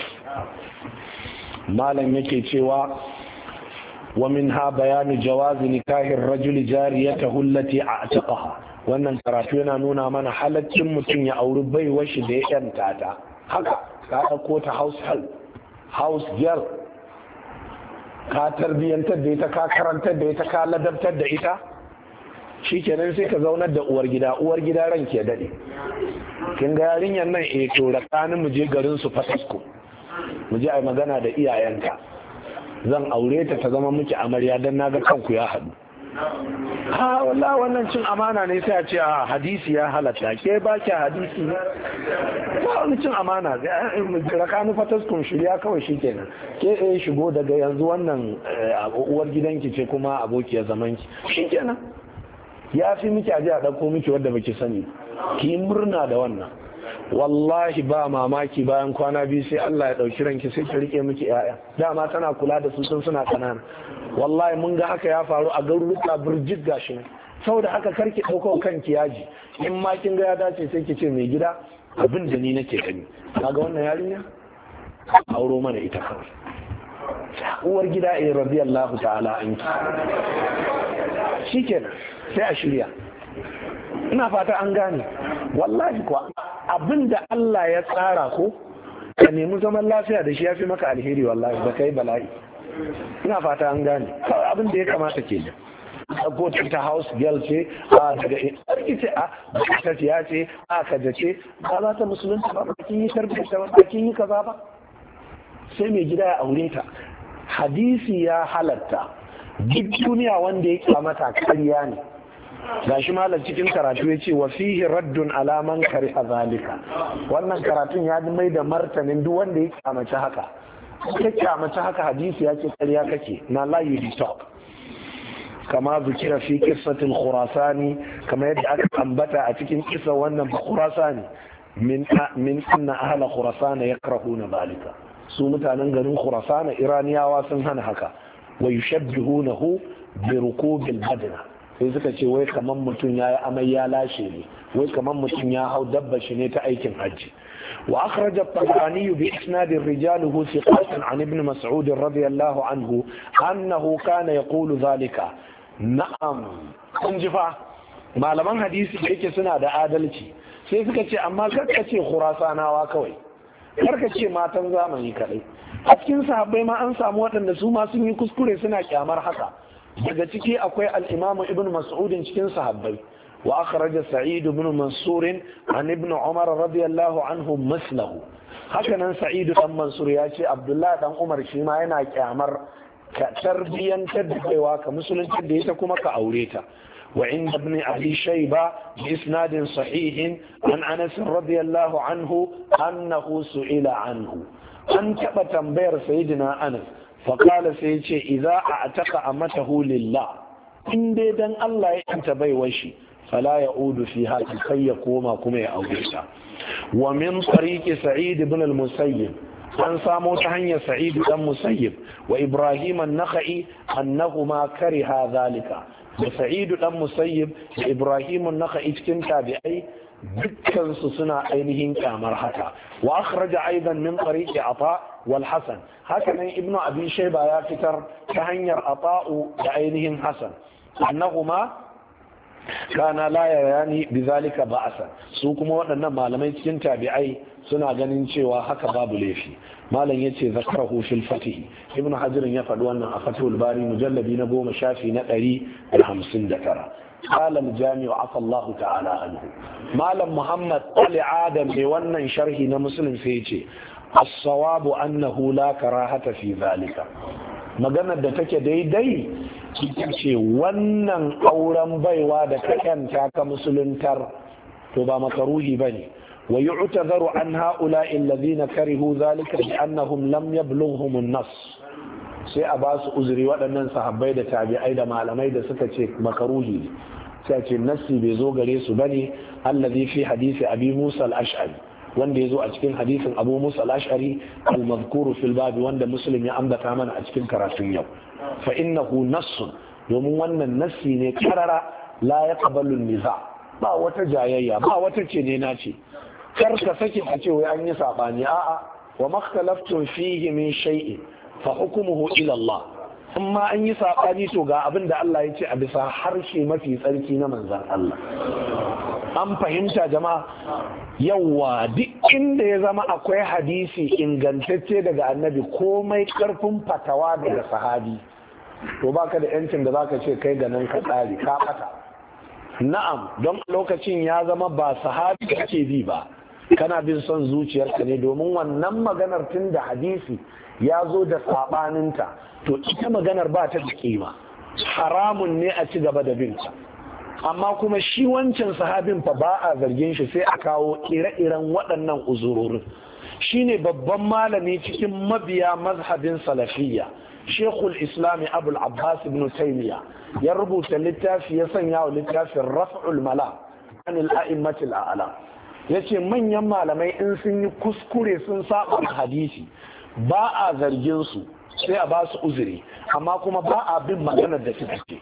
Malam yake cewa wa minha bayanu jawazi nikahin rajuli jariyatahu allati a'taqaha. Wannan karatu yana nuna mana halaccin mutum ya auri baiwar shi da ya yanta ta. Haka ka dauko ta house girl, ka tarbiyantar da ita, ka karantar da ita, ka ladabtar da ita, shikenan sai ka zaunar da uwar gida ran ke dade. Kin ga yarinyar nan to rakanin mu je garin su Fatasko, mu je ai magana da iyayenta, zan aure ta zama miki amarya dan naga kanku ya haɗu. Ha wallahi wannan cin amana ne, sai a ce a hadisi ya halatta, ke ba ki hadisi ne ba wani cin amana. Rakanin Fataskun shirya kawai shikenan, ke shigo daga yanzu wannan uwar gidanki ce kuma abokiyar zamanki, shikenan. Ya fi miki aje a ɗauko miki wadda baki sani, ki murna da wannan. Wallahi ba mamaki bayan kwana biyu sai Allah ya ɗauki ranki sai ki rike miki 'ya'ya. Dama tana kula da su tun suna kanana. Wallahi mun ga haka ya faru a garuruka birjit gashi ne. Saboda haka karki ɗauko kanki yaji, in ma kin ga ya dace sai ki ce mai gida abin da ni nake gani, kaga wannan yarinya auro mana ita kawai. Uwar gida radiyallahu ta'ala anki, shikenan sai a shirya. Ina fata an gane. Wallahi kuwa abinda Allah ya tsara ko ka nemi zaman lafiya da shi ya fi maka alheri, wallahi ba kai bala'i. Ina fata an gane. Kawai abinda ya kamata ke da ko ta house girl ce a daga ce a ta ya ce a kaja ce ba za ta musulunta ba kin yi tarbiyya ba kin yi kaza ba sai mai gida ya aure ta. Hadisi ya halatta duk duniya wanda ya kyamata ƙarya ne. Gashi malam cikin karatu ya ce wa fihi raddun alaman kariha zalika. Wannan karatun ya mai da martanin duk wanda ya kyamace haka. Ka kyamace haka hadisi ya ce ƙarya kake na la you talk. Kama zukira fi qissatil khurasani kama yadda aka ambata a cikin kisa wannan khurasani min anna ahla khurasana yakrahuna zalika. Su mutanen garin khurasana iraniyawa sun hana haka wa yushabbihunahu bi rukubil badna. Sai suka ce wai kaman mutum ya yi amai ya lashe ne, wai kaman mutum ya hau dabba shi ne ta aikin hajji. Wa akhraja at-Tabarani bi isnad rijaluhu thiqatan an ibn Mas'ud radiyallahu anhu annahu kana yaqulu dhalika. Na'am, kun ji fa malaman hadisi da yake suna da adalci sai suka ce amma karka ce khurasanawa kawai, karka ce matan zamani kadai. A cikin sahabbai ma an samu waɗanda su ma sun yi kuskure suna kyamar haka. Daga ciki akwai al-Imam Ibn Mas'ud cikin sahabbai wa akhraja Sa'id ibn Mansur an Ibn Umar radiyallahu anhu mislahu. Haka nan Sa'id dan Mansur ya ce Abdullah dan Umar shi ma yana kyamar ka tarbiyantar da kaiwa ka musulunci da ita kuma ka aure ta. Wa inda ibn Abi Shayba bi isnadin sahihin an Anas radiyallahu anhu annahu su'ila anhu. An taba tambayar Sayyidina Anas faƙala sai ce idza a ataka amatahu lillah in dai dan Allah ya yanta baiwar shi fala ya udu fi haki kai ya koma kuma ya aure ta. Wa min tariqi Sa'id ibn al-Musayyib an samo ta hanyar Sa'id dan Musayyib wa Ibrahim an-Nakhai annahuma kariha zalika. Da Sa'id dan Musayyib da Ibrahim an-Nakhai cikin tabi'ai dukkansu suna ainihin kyamar haka. Wa akhraja aidan min tariqi Ata wal Hasan. Haka nan Ibn Abi Shayba ya fitar ta hanyar Ata'u da ainihin Hasan annahuma kana la yarani bizalika ba'asa. Su kuma waɗannan malamai cikin tabi'ai suna ganin cewa haka babu laifi. Malam yace zakarahu fil fatih. Ibn Hajar ya faɗi wannan a Fathul Bari mujalladi na 10 shafi na 159. قال الجامع عفى الله تعالى عنه مالم محمد علي آدم بوانا شرحي نمسلم فيتي الصواب أنه لا كراهة في ذلك maganar da take daidai ita ce wannan auren baiwa da kakanta ka musuluntar to ba makaruhi bane wa yu'tazaru an ha'ula'i alladhina karihu zalika bi annahum lam yablughum an-nas sai a ba su uzuri waɗannan sahabbai da tabi'ai da malamai da suka ce makaruhi sai ce nassi bai zo gare su bane allazi fi hadisi abi musa al-ash'ari wanda yazo a cikin hadisin abu musa al-ash'ari al-mazkuru fil bab wanda muslim ya ambata mana a cikin karatun yau fa innahu nassun domin wannan nassi ne karara la yaqbalu an-niza ba wata jayayya ba wata ce ne na ce kar ka sake a ce wai an yi sabani a'a wa makhtalaftum fihi min shay'in fa hukumuhu ila Allah amma an yi saɓani to ga abin da Allah ya ce a bisa harshe mafi tsarki na manzan Allah. An fahimta jama'a yawa duk inda ya zama akwai hadisi ingantacce daga annabi komai karfin fatawa daga sahabi to baka da yancin da zaka ce kai da nan ka tsari ka bata. Na'am don lokacin ya zama ba sahabi kake bi ba kana bin son zuciyarka ne domin wannan maganar tun da hadisi ya zo da saɓaninta to ita maganar ba ta da kima haramun ne a ci gaba da binta amma kuma shi wancan sahabin fa ba a zargin shi sai a kawo ire-iren waɗannan uzurorin shine babban malami cikin mabiya mazhabin salafiyya shekul islami abul abbas ibn taymiya ya rubuta littafi ya sanya wa littafin raf'ul mala anil a'immatil a'la yace manyan malamai in sun yi kuskure sun saba hadisi ba a zargin su sai a ba su uzuri amma kuma ba a bin maganar da suka ce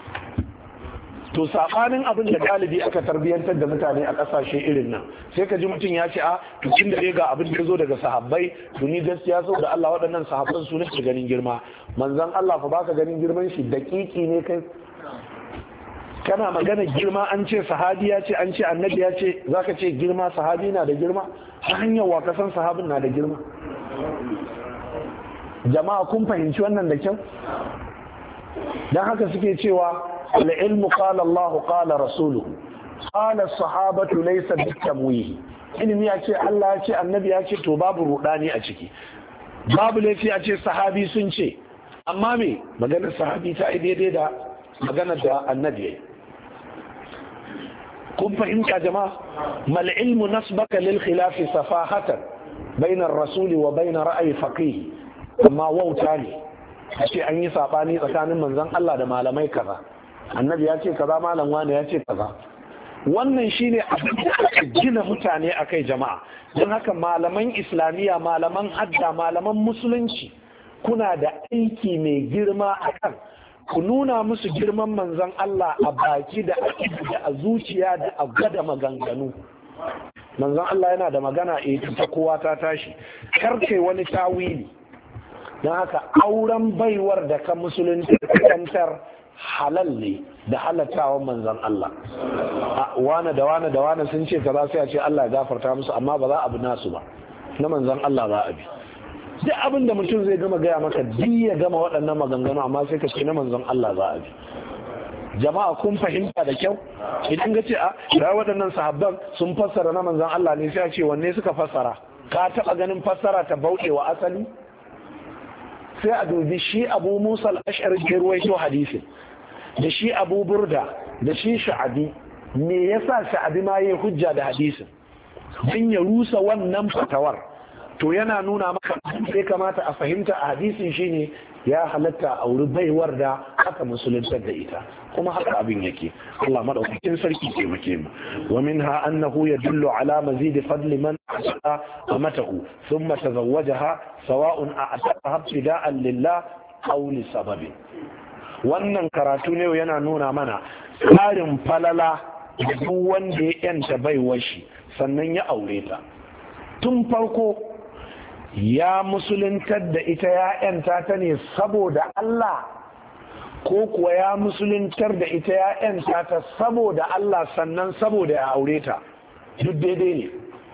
to sabanin abin da galibi aka tarbiyantar da mutane a kasashe irin nan sai ka ji mutum ya ce a to kin da ga abin da zo daga sahabbai to ni gaskiya so da Allah waɗannan sahabban su nake ganin girma manzon Allah fa baka ganin girman shi daƙiƙi ne kai kana magana girma an ce sahabi ya ce an ce annabi ya ce zaka ce girma sahabi na da girma ta hanyar wa kasan sahabin na da girma jama'a kun fahimci wannan da kyau dan haka suke cewa al-ilmu qala Allah qala rasuluhu qala as-sahabatu laysa bitamwih. ilimi ya ce Allah ya ce annabi ya ce to babu rudani a ciki, babu laifi a ce sahabi sun ce, amma me maganar sahabi ta yi daidai da maganar da annabi ya yi. kun fahimta jama'a? mal ilmu nasbaka lil khilafi safahatan bainar rasuli wa bainar ra'ayi faqih. amma wauta ne a ce an yi sabani tsakanin manzon Allah da malamai kaza, annabi ya ce kaza, malam wani ya ce kaza. wannan shine abin da aka gina mutane akai jama'a. don haka malaman islamiyya, malaman hadda, malaman musulunci, kuna da aiki mai girma akan ku nuna musu girman manzon Allah a baki da a zuciya da a gada maganganu. manzon Allah yana da magana ta kowa ta tashi, karke wani tawili. don haka auren baiwar da ka musulunci kantar halal ne da halattawan manzon Allah. wane da wane da wane sun ce kaza sai a ce Allah ya gafarta musu, amma ba za a bi nasu ba, na manzon Allah za a bi. duk abin da mutum zai gama gaya maka duk ya gama waɗannan maganganu, amma sai ka ce na manzon Allah za a bi. jama'a kun fahimta da kyau? idan ka ce da waɗannan sahabban sun fassara na manzon Allah ne, sai a ce wanne suka fassara? ka taɓa ganin fassara ta bauɗe wa asali? sai a dubi shi Abu Musa al-Ash'ari da ruwaito hadisin, da shi Abu Burda, da shi Sha'abi. me yasa Sha'abi ma yayi hujja da hadisin? dan ya rusa wannan fatawar. to yana nuna maka sai kamata a fahimta a hadisin shine ya halatta a wuri baiwar da aka musuluntar da ita, kuma haka abin yake. Allah madaukakin sarki ke muke mu. wa minha annahu yadullu ala mazid fadli man asqa amatahu thumma tazawwajaha sawa'un a'taqa ibtida'an lillah aw li sababin. wannan karatu ne yana nuna mana tsarin falala da duk wanda ya yanta baiwar shi sannan ya aure ta. tun farko ya musuluntar da ita ya yanta ta ne saboda Allah, ko kuwa ya musuluntar da ita ya yanta ta saboda Allah sannan saboda ya aure ta? duk daidai ne.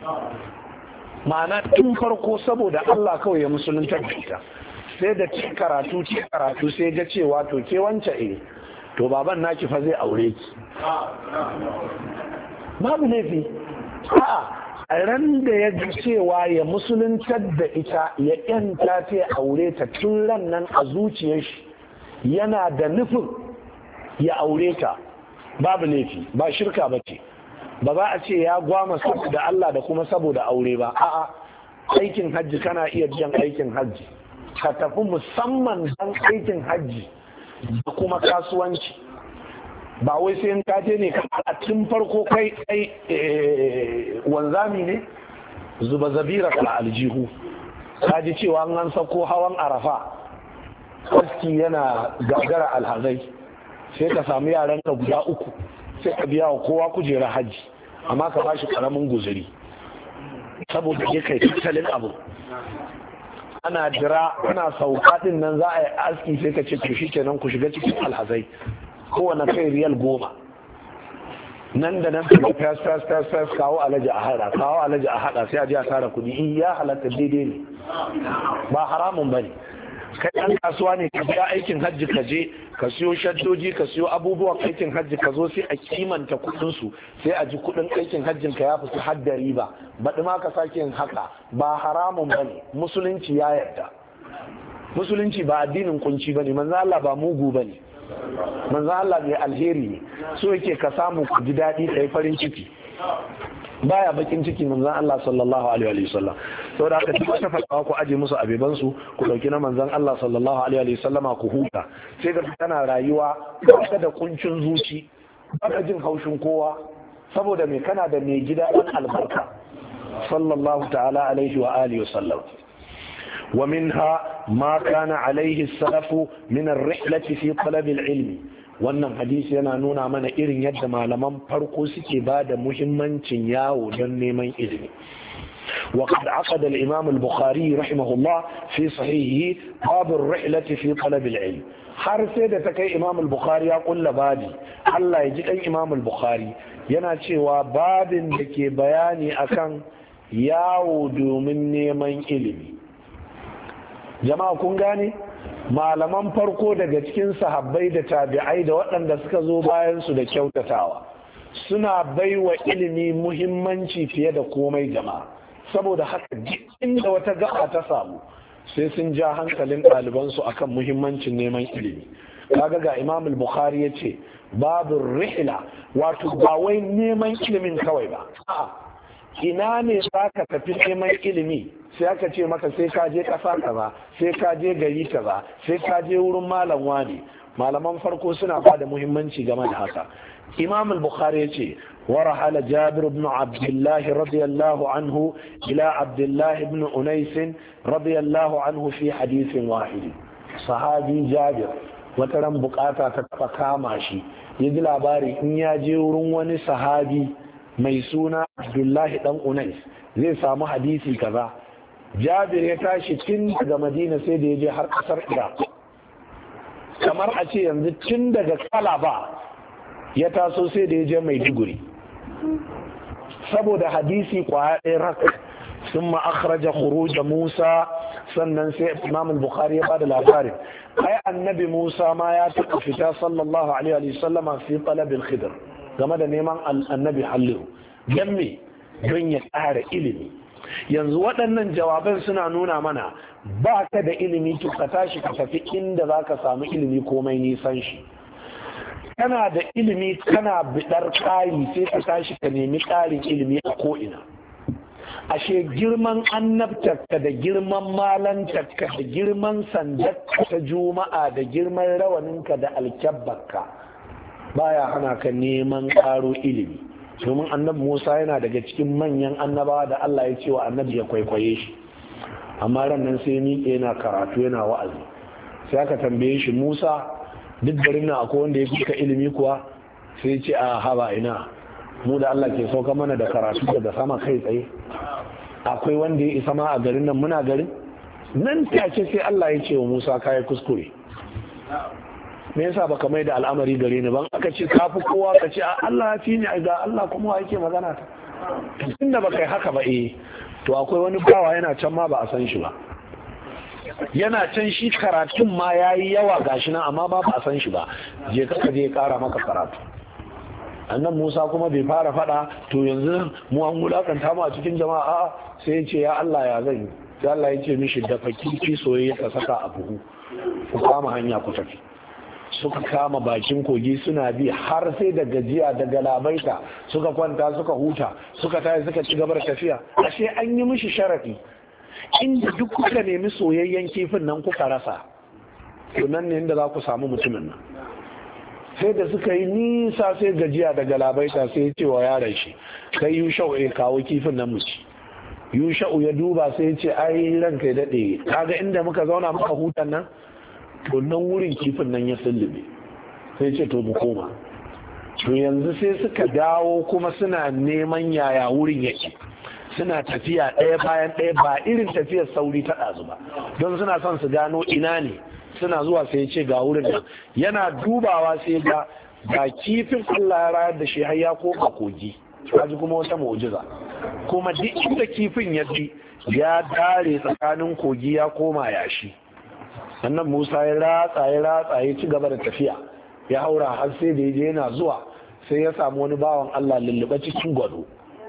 ma'ana tun farko saboda Allah kawai ya musuluntar da ita, sai da ci karatu sai ga cewa to ke wance to baban naki fa zai aure ki, babu laifi. a ran da ya ji cewa ya musuluntar da ita ya yanta ta aure ta, tun ran nan a zuciyar shi yana da nufin ya aure ta, babu laifi, ba shirka ba ce. ba za a ce ya gwama saboda Allah da kuma saboda aure ba. a'a, aikin hajji kana iya biyan aikin hajji ka tafi musamman don aikin hajji da kuma kasuwanci, ba wai sai ka je ne a tun farko kai wanzami ne zuba zabira ka aljihu, ka ji cewa an sako hawan arafa aski yana gagara alhazai, sai ka samu yaran ka guda uku sai ka biya wa kowa kujerar hajji, amma ka bashi karamin guzuri saboda ya kai tattalin abu. ana jira ana sauka din nan za a yi aski sai ka ce to shi kenan ku shiga cikin alhazai, kowane kai riyal 10. nan da nan ka fas kawo alaji a hada sai a ji a tara kudi. in ya halatta daidai ne, ba haramun bane. kai ɗan kasuwa ne ka biya aikin hajji ka je ka siyo shaddoji ka siyo abubuwan aikin hajji ka zo sai a kimanta kudin su, sai a ji kudin aikin hajjin ka ya fi hadda riba, baɗi ma ka sake yin haka. ba haramun bane, musulunci ya yarda. musulunci ba addinin kunci bane, manzo Allah ba mugu bane, manzo Allah mai alheri ne, so yake ka samu ku ji daɗi kai farin ciki, baya bakin ciki manzon Allah sallallahu alaihi wa sallam. saboda haka duk wata fatawa ku aje musu abeban su, ku dauki na manzon Allah sallallahu alaihi wa sallama ku huta. sai ga kana rayuwa ba da kuncin zuci, ba jin haushin kowa, saboda me kana da mai gida dan albarka sallallahu ta'ala alaihi wa alihi wa sallam. ومنها ما كان عليه السلف من الرحلة في طلب العلم. wannan hadisi yana nuna mana irin yadda malaman farko suke ba da muhimmancin yawo don neman ilimi. وقد عقد الإمام البخاري رحمه الله في صحيحه باب الرحلة في طلب العلم. har sai da ta kai Imam al-Bukhari ya kulla babi, Allah ya ji dan Imam al-Bukhari yana cewa babin da ke bayani akan yawo domin neman ilimi. Jama'a kun gane, malaman farko daga cikin sahabbai da tabi'ai da waɗanda suka zo bayan su da kyautatawa suna baiwa ilimi muhimmanci fiye da komai jama'a. Saboda haka inda wata gaba ta samu sai sun ja hankalin ɗalibansu akan muhimmancin neman ilimi. Kaga ga Imam al-Bukhari ya ce babu rihla, wato ba wai neman ilimin kawai ba, a'a ina ne za ka tafi neman ilimi, sai aka ce maka sai ka je ƙasa kaza, sai ka je gari kaza, sai ka je wurin malam wani. Malaman farko suna ba da muhimmanci game da haka. Imam al-Bukhari ya ce ورحل جابر بن عبد الله رضي الله عنه إلى عبد الله بن أنيس رضي الله عنه في حديث واحد. صحابي جابر wataran bukata ta taba kama shi ya ji labari in ya je wurin wani sahabi mai suna Abdullahi dan Unais zai samu hadisi kaza. Jabir ya tashi tun daga Madina sai da ya je har kasar Iraq, kamar a ce yanzu tun daga Kalaba ya taso sai da ya je Maiduguri saboda hadisi kwaya ɗaya rak. sun ma'akharaja khuruj Musa, sannan sai Imam al-Bukhari ya bada labarin ai annabi Musa ma ya taɓa fita sallallahu alaihi wa sallama fi talab al-Khidr game da neman annabi Halliru. Dan me? Don ya ƙara ilimi. Yanzu waɗannan jawaban suna nuna mana ba ka da ilimi to ka tashi ka tafi inda za ka samu ilimi komai nisan shi. Kana da ilimi kana biɗar ƙari sai ka tashi ka nemi ƙarin ilimi a ko'ina. Ashe girman annabtarka da girman malantarka da girman sandarka ta juma'a da girman rawaninka da alkyabbarka baya hana ka neman ƙaro ilimi. Domin annabi Musa yana daga cikin manyan annabawa da Allah ya ce wa annabi ya kwaikwaye shi, amma ran nan sai miƙe yana karatu yana wa'azi. Sai aka tambaye shi, Musa duk garin nan akwai wanda ya fi ka ilimi kuwa? Sai ce a haba ina, mu da Allah ke sauka mana da karatu daga sama kai tsaye, akwai wanda ya isa ma a garin nan muna garin? Nan take sai Allah ya ce wa Musa kai kuskure. Me yasa baka mai da al'amari gare ni ban? Aka ce kafi kowa ka ce Allah ya fi ni ga Allah kuma yake magana ta. Tunda baka yi haka ba to akwai wani bawa yana can ma ba a san shi ba. Yana can shi karatun ma yayi yawa gashi nan amma ba a san shi ba. Je ka je kara maka karatu. Annan Musa kuma bai fara fada to yanzu mu an wulakanta mu a cikin jama'a sai ya ce ya Allah ya zan yi. Sai Allah ya ce mishi da fakiki soyayya ka saka a buhu. Ku kama hanya ku tafi. Suka kama bakin kogi suna bi har sai da gajiya da galabaita suka kwanta suka huta suka tayi suka ci gaba da tafiya. Ashe an yi mishi sharafi inda duk kuka nemi soyayyen kifin nan kuka rasa to nan ne inda za ku samu mutumin nan. Sai da suka yi nisa sai gajiya da galabaita sai ya ce wa yaron shi kai Yusha'u ya kawo kifin nan mu ci. Yusha'u ya duba sai ya ce ai ranka ya dade kaga inda muka zauna muka hutan nan to nan wurin kifin nan ya sullube. Sai ce to mu koma. To yanzu sai suka dawo kuma suna neman yaya wurin yake, suna tafiya ɗaya bayan ɗaya ba irin tafiyar sauri ta ɗazu ba, don suna son su gano ina ne. Suna zuwa sai ya ce ga wurin nan, yana dubawa sai ga kifin Allah ya rayar da shi har ya koma kogi. Kaji kuma wata mu'jiza, kuma duk inda kifin ya ji ya dare tsakanin kogi ya koma yashi. Sannan Musa ya ratsa ya ci gaba da tafiya, ya haura har sai da yaje yana zuwa sai ya samu wani bawan Allah lullube cikin gwado.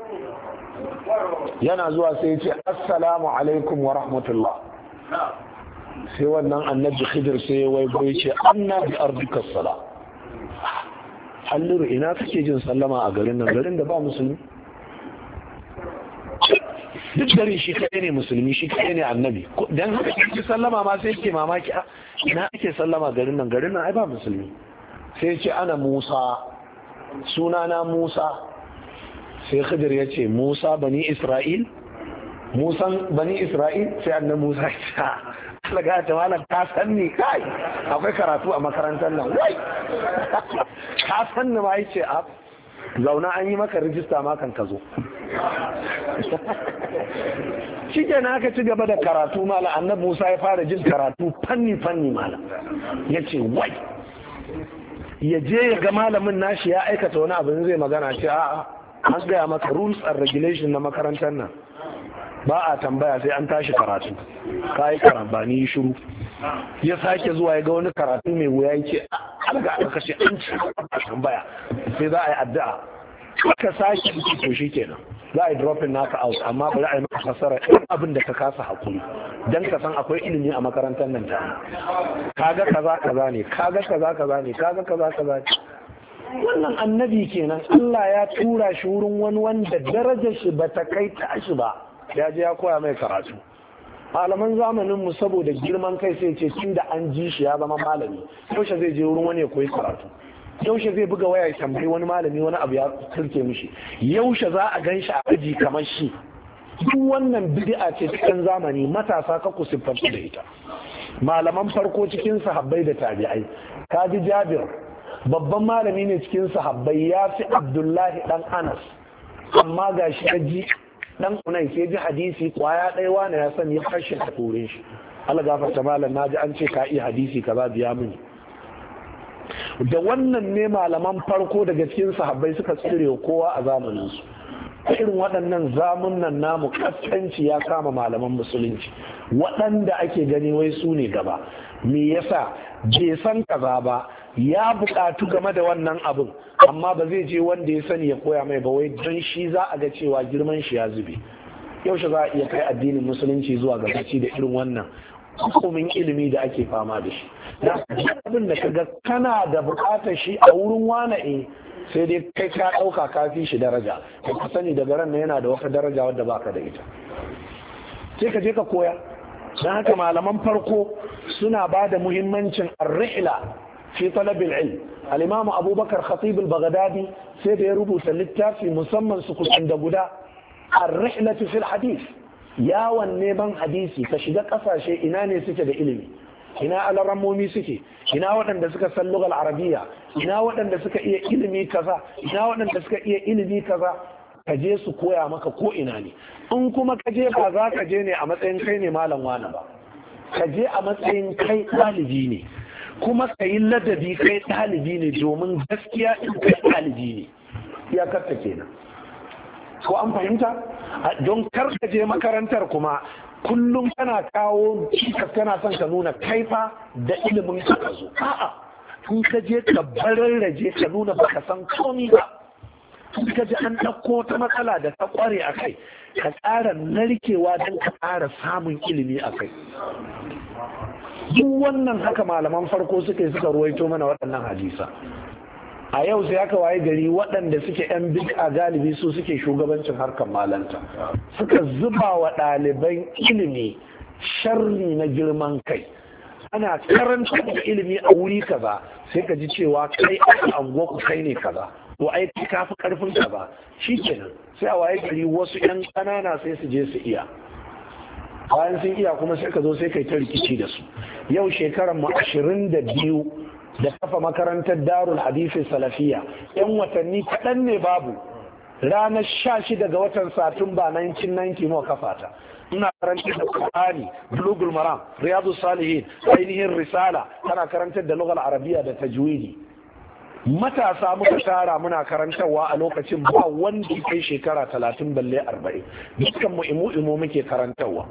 Yana zuwa sai ya ce assalamu alaikum wa rahmatullah. Sai wannan annabi Khidir sai ya waigo ya ce anna bi ardika sala. Halliru ina kake jin sallama a garin nan, garin da ba musulmi? Duk garin shi kaɗai ne musulmi, shi kaɗai ne annabi. Dan haka ki sallama ma sai ke mamaki ina ake sallama garin nan ai ba musulmi. Sai ce ana Musa, sunana Musa. Sai Khidir ya ce Musa bani Isra'il? Musan bani Isra'il? Sai annabi Musa ya ce laga ta malam ka san ni kai akwai karatu a makarantar nan wai ka san ni ma yace a zauna an yi maka rijista ma kan ka zo. Shi kenan aka ci gaba da karatu mala. Annabi Musa ya fara jin karatu fanni mala. Ya ce wai ya je ya ga malamin nashi ya aikata wani abin zai magana ce a'a an gaya maka rules and regulation na makarantar nan ba a tambaya sai an tashi karatu ka yi karambani shiru. ya sake zuwa ya ga wani karatu mai wuya ya ce an ga aka kashe an ci tambaya sai za a yi addu'a aka sake to shi kenan za a yi dropping naka out amma bari a yi maka fasara ɗin abin da ka kasa hakuri don ka san akwai ilimi a makarantar nan ta kaga kaza kaza ne kaga kaza kaza ne kaga kaza kaza ne. Wannan annabi kenan Allah ya tura shi wurin wani wanda darajar shi bata kai ta shi ba ya je ya koya mai karatu. Malaman zamanin mu saboda girman kai sai ce tunda an ji shi ya zama malami yaushe zai je wurin wani ya koyi karatu, yaushe zai buga waya ya tambayi wani malami wani abu ya turke mishi, yaushe za a gan shi a aji kamar shi. Duk wannan bid'a ce cikin zamani, matasa ka ku siffantu da ita. Malaman farko cikin sahabbai da tabi'ai, kaji Jabir babban malami ne cikin sahabbai, ya fi Abdullahi dan Anas, amma ga shi ya ji dan Unai sai ji hadisi kwaya ɗaya wani ya sani ya kashe ta turin shi. Allah gafarta malam, naji an ce ka iya hadisi kaza biya mini. Da wannan ne malaman farko daga cikin sahabbai suka tsire kowa a zamanin su. Irin waɗannan zamunan namu kaskanci ya kama malaman musulunci waɗanda ake gani wai su ne gaba. Me yasa bai san kaza ba, ya buƙatu game da wannan abin amma ba zai je wanda ya sani ya koya mai ba, wai don shi za a ga cewa girman shi ya zube. Yaushe za a iya kai addinin musulunci zuwa ga gaci da irin wannan hukumin ilimi da ake fama da shi. Abin da kaga kana da buƙatar shi a wurin wane sai dai kai ka ɗauka kafi shi daraja, ka sani daga ran yana da wata daraja wadda baka da ita, sai ka je ka koya. Don haka malaman farko suna ba da muhimmancin ar-rihla fi talabil ilm. Al-Imam Abubakar Khatib al-Baghdadi sai da ya rubuta littafi musamman su kusan da guda ar-rihlatu fil hadith, yawon neman hadisi, ka shiga kasashe ina ne suke da ilimi, ina alarammomi suke, ina waɗanda suka san lugal arabiya, ina waɗanda suka iya ilimi kaza, ina waɗanda suka iya ilimi kaza, ka je su koya maka ko ina ne. In kuma ka je ba za ka je ne a matsayin kai ne malam wani ba, ka je a matsayin kai ɗalibi ne, kuma ka yi ladabi kai ɗalibi ne, domin gaskiya in kai ɗalibi ne iyakarta kenan. Ko an fahimta? Don kar ka je makarantar kuma kullum kana kawo cikas, kana son ka nuna kaifa da ilimin ka zo. A'a, in ka je ka bararraje ka nuna baka san komi ba, in ka ji an ɗauko ta matsala da ta ƙware a kai, ka ƙara narkewa don ka ƙara samun ilimi a kai. Duk wannan haka malaman farko suka ruwaito mana waɗannan hadisa. A yau sai aka waye gari waɗanda suke 'yan bid'a galibi su suke shugabancin harkar malanta, suka zuba wa ɗaliban ilimi sharri na girman kai. Ana karanta da ilimi a wuri kaza sai ka ji cewa kai a anguwa ku kai ne kaza, to ai ka fi karfin kaza, shikenan sai a waye gari wasu 'yan ƙanana sai su je su iya, bayan sun iya kuma sai ka zo sai kai ta rikici da su. Yau shekaran mu 22 da kafa makarantar Darul Hadisi Salafiya, 'yan watanni kaɗan ne babu, ranar 16 ga watan Satumba 1990 mu kafa ta. Ina karantar da Qur'ani, Bulughul Maram, Riyadus Salihin, ainihin Risala, tana karantar da lughal Arabiya da tajwidi. Matasa muka tara muna karantarwa a lokacin, ba wanda ya kai shekara 30 balle 40, dukkan mu imu muke karantarwa.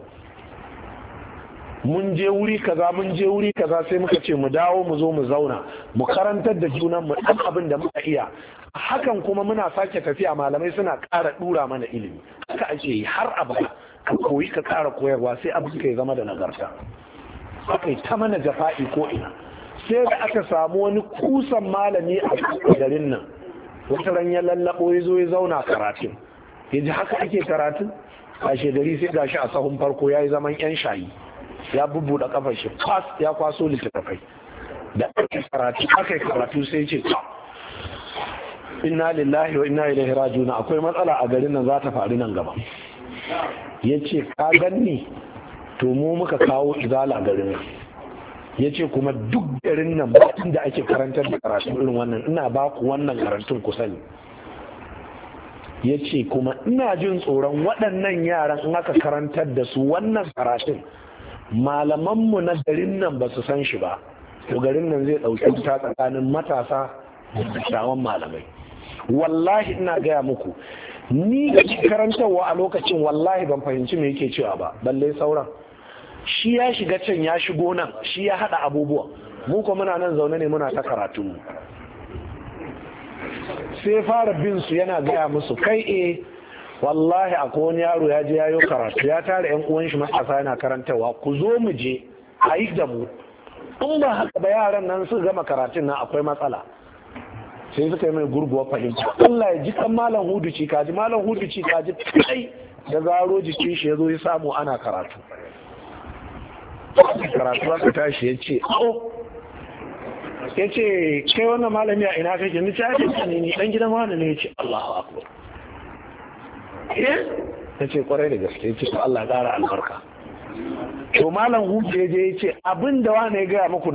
Mun je wuri kaza sai muka ce mu dawo mu zo mu zauna mu karantar da junan mu dan abin da muka iya. Hakan kuma muna sake tafiya, malamai suna ƙara dura mana ilimi. Haka ake yi har abada, ka koyi ka ƙara koyarwa sai abin ka ya zama da nagarta. Akai ta mana jafa'i ko ina, sai da aka samu wani kusan malami a garin nan, wata ran ya lallabo ya zo ya zauna karatun, ya ji haka ake karatun. Kashe gari sai gashi a sahun farko ya yi zaman 'yan shayi, ya bubbuɗe kafar shi fas, ya kwaso littattafai da aka karatu sai ce inna lillahi wa inna ilaihi raji'un, akwai matsala a garin nan za ta faru nan gaba. Ya ce ka ganni, to mu muka kawo izala garin nan. Ya ce kuma duk garin nan ba inda ake karantar da karatu irin wannan, ina ba ku wannan karantun ku sani. Ya ce kuma ina jin tsoron waɗannan yaran in aka karantar da su wannan karatun, malamanmu na garin nan ba su san shi ba, to garin nan zai ɗauki ta tsakanin matasa da dattawan malamai. Wallahi ina gaya muku, ni da karantarwa a lokacin wallahi ban fahimci me yake cewa ba, balle sauran. shi ya shiga can ya shigo nan, shi ya haɗa abubuwa, mu kuma muna nan zaune ne muna ta karatu mu. Sai fara bin su yana gaya musu kai wallahi akwai wani yaro ya je yayo karatu ya tare yan uwan shi matasa yana karantawa, ku zo mu je a yi da mu, in ba haka ba yaran nan su gama karatun nan akwai matsala. Sai suka yi mai gurguwa fahimta. Allah ya ji kan malam Hudu Cikaji, malam Hudu Cikaji kai da zaro jikin shi ya zo ya samu ana karatu aka tashi ya ce ya ce kai wannan malami a ina kake ni ta yake ne ni dan gidan wani ne ya ce Allahu akbar ya ce kwarai da gaske ya ce to Allah ya ƙara albarka. To malam Hudu ya je ya ce abin da wani ya gaya muku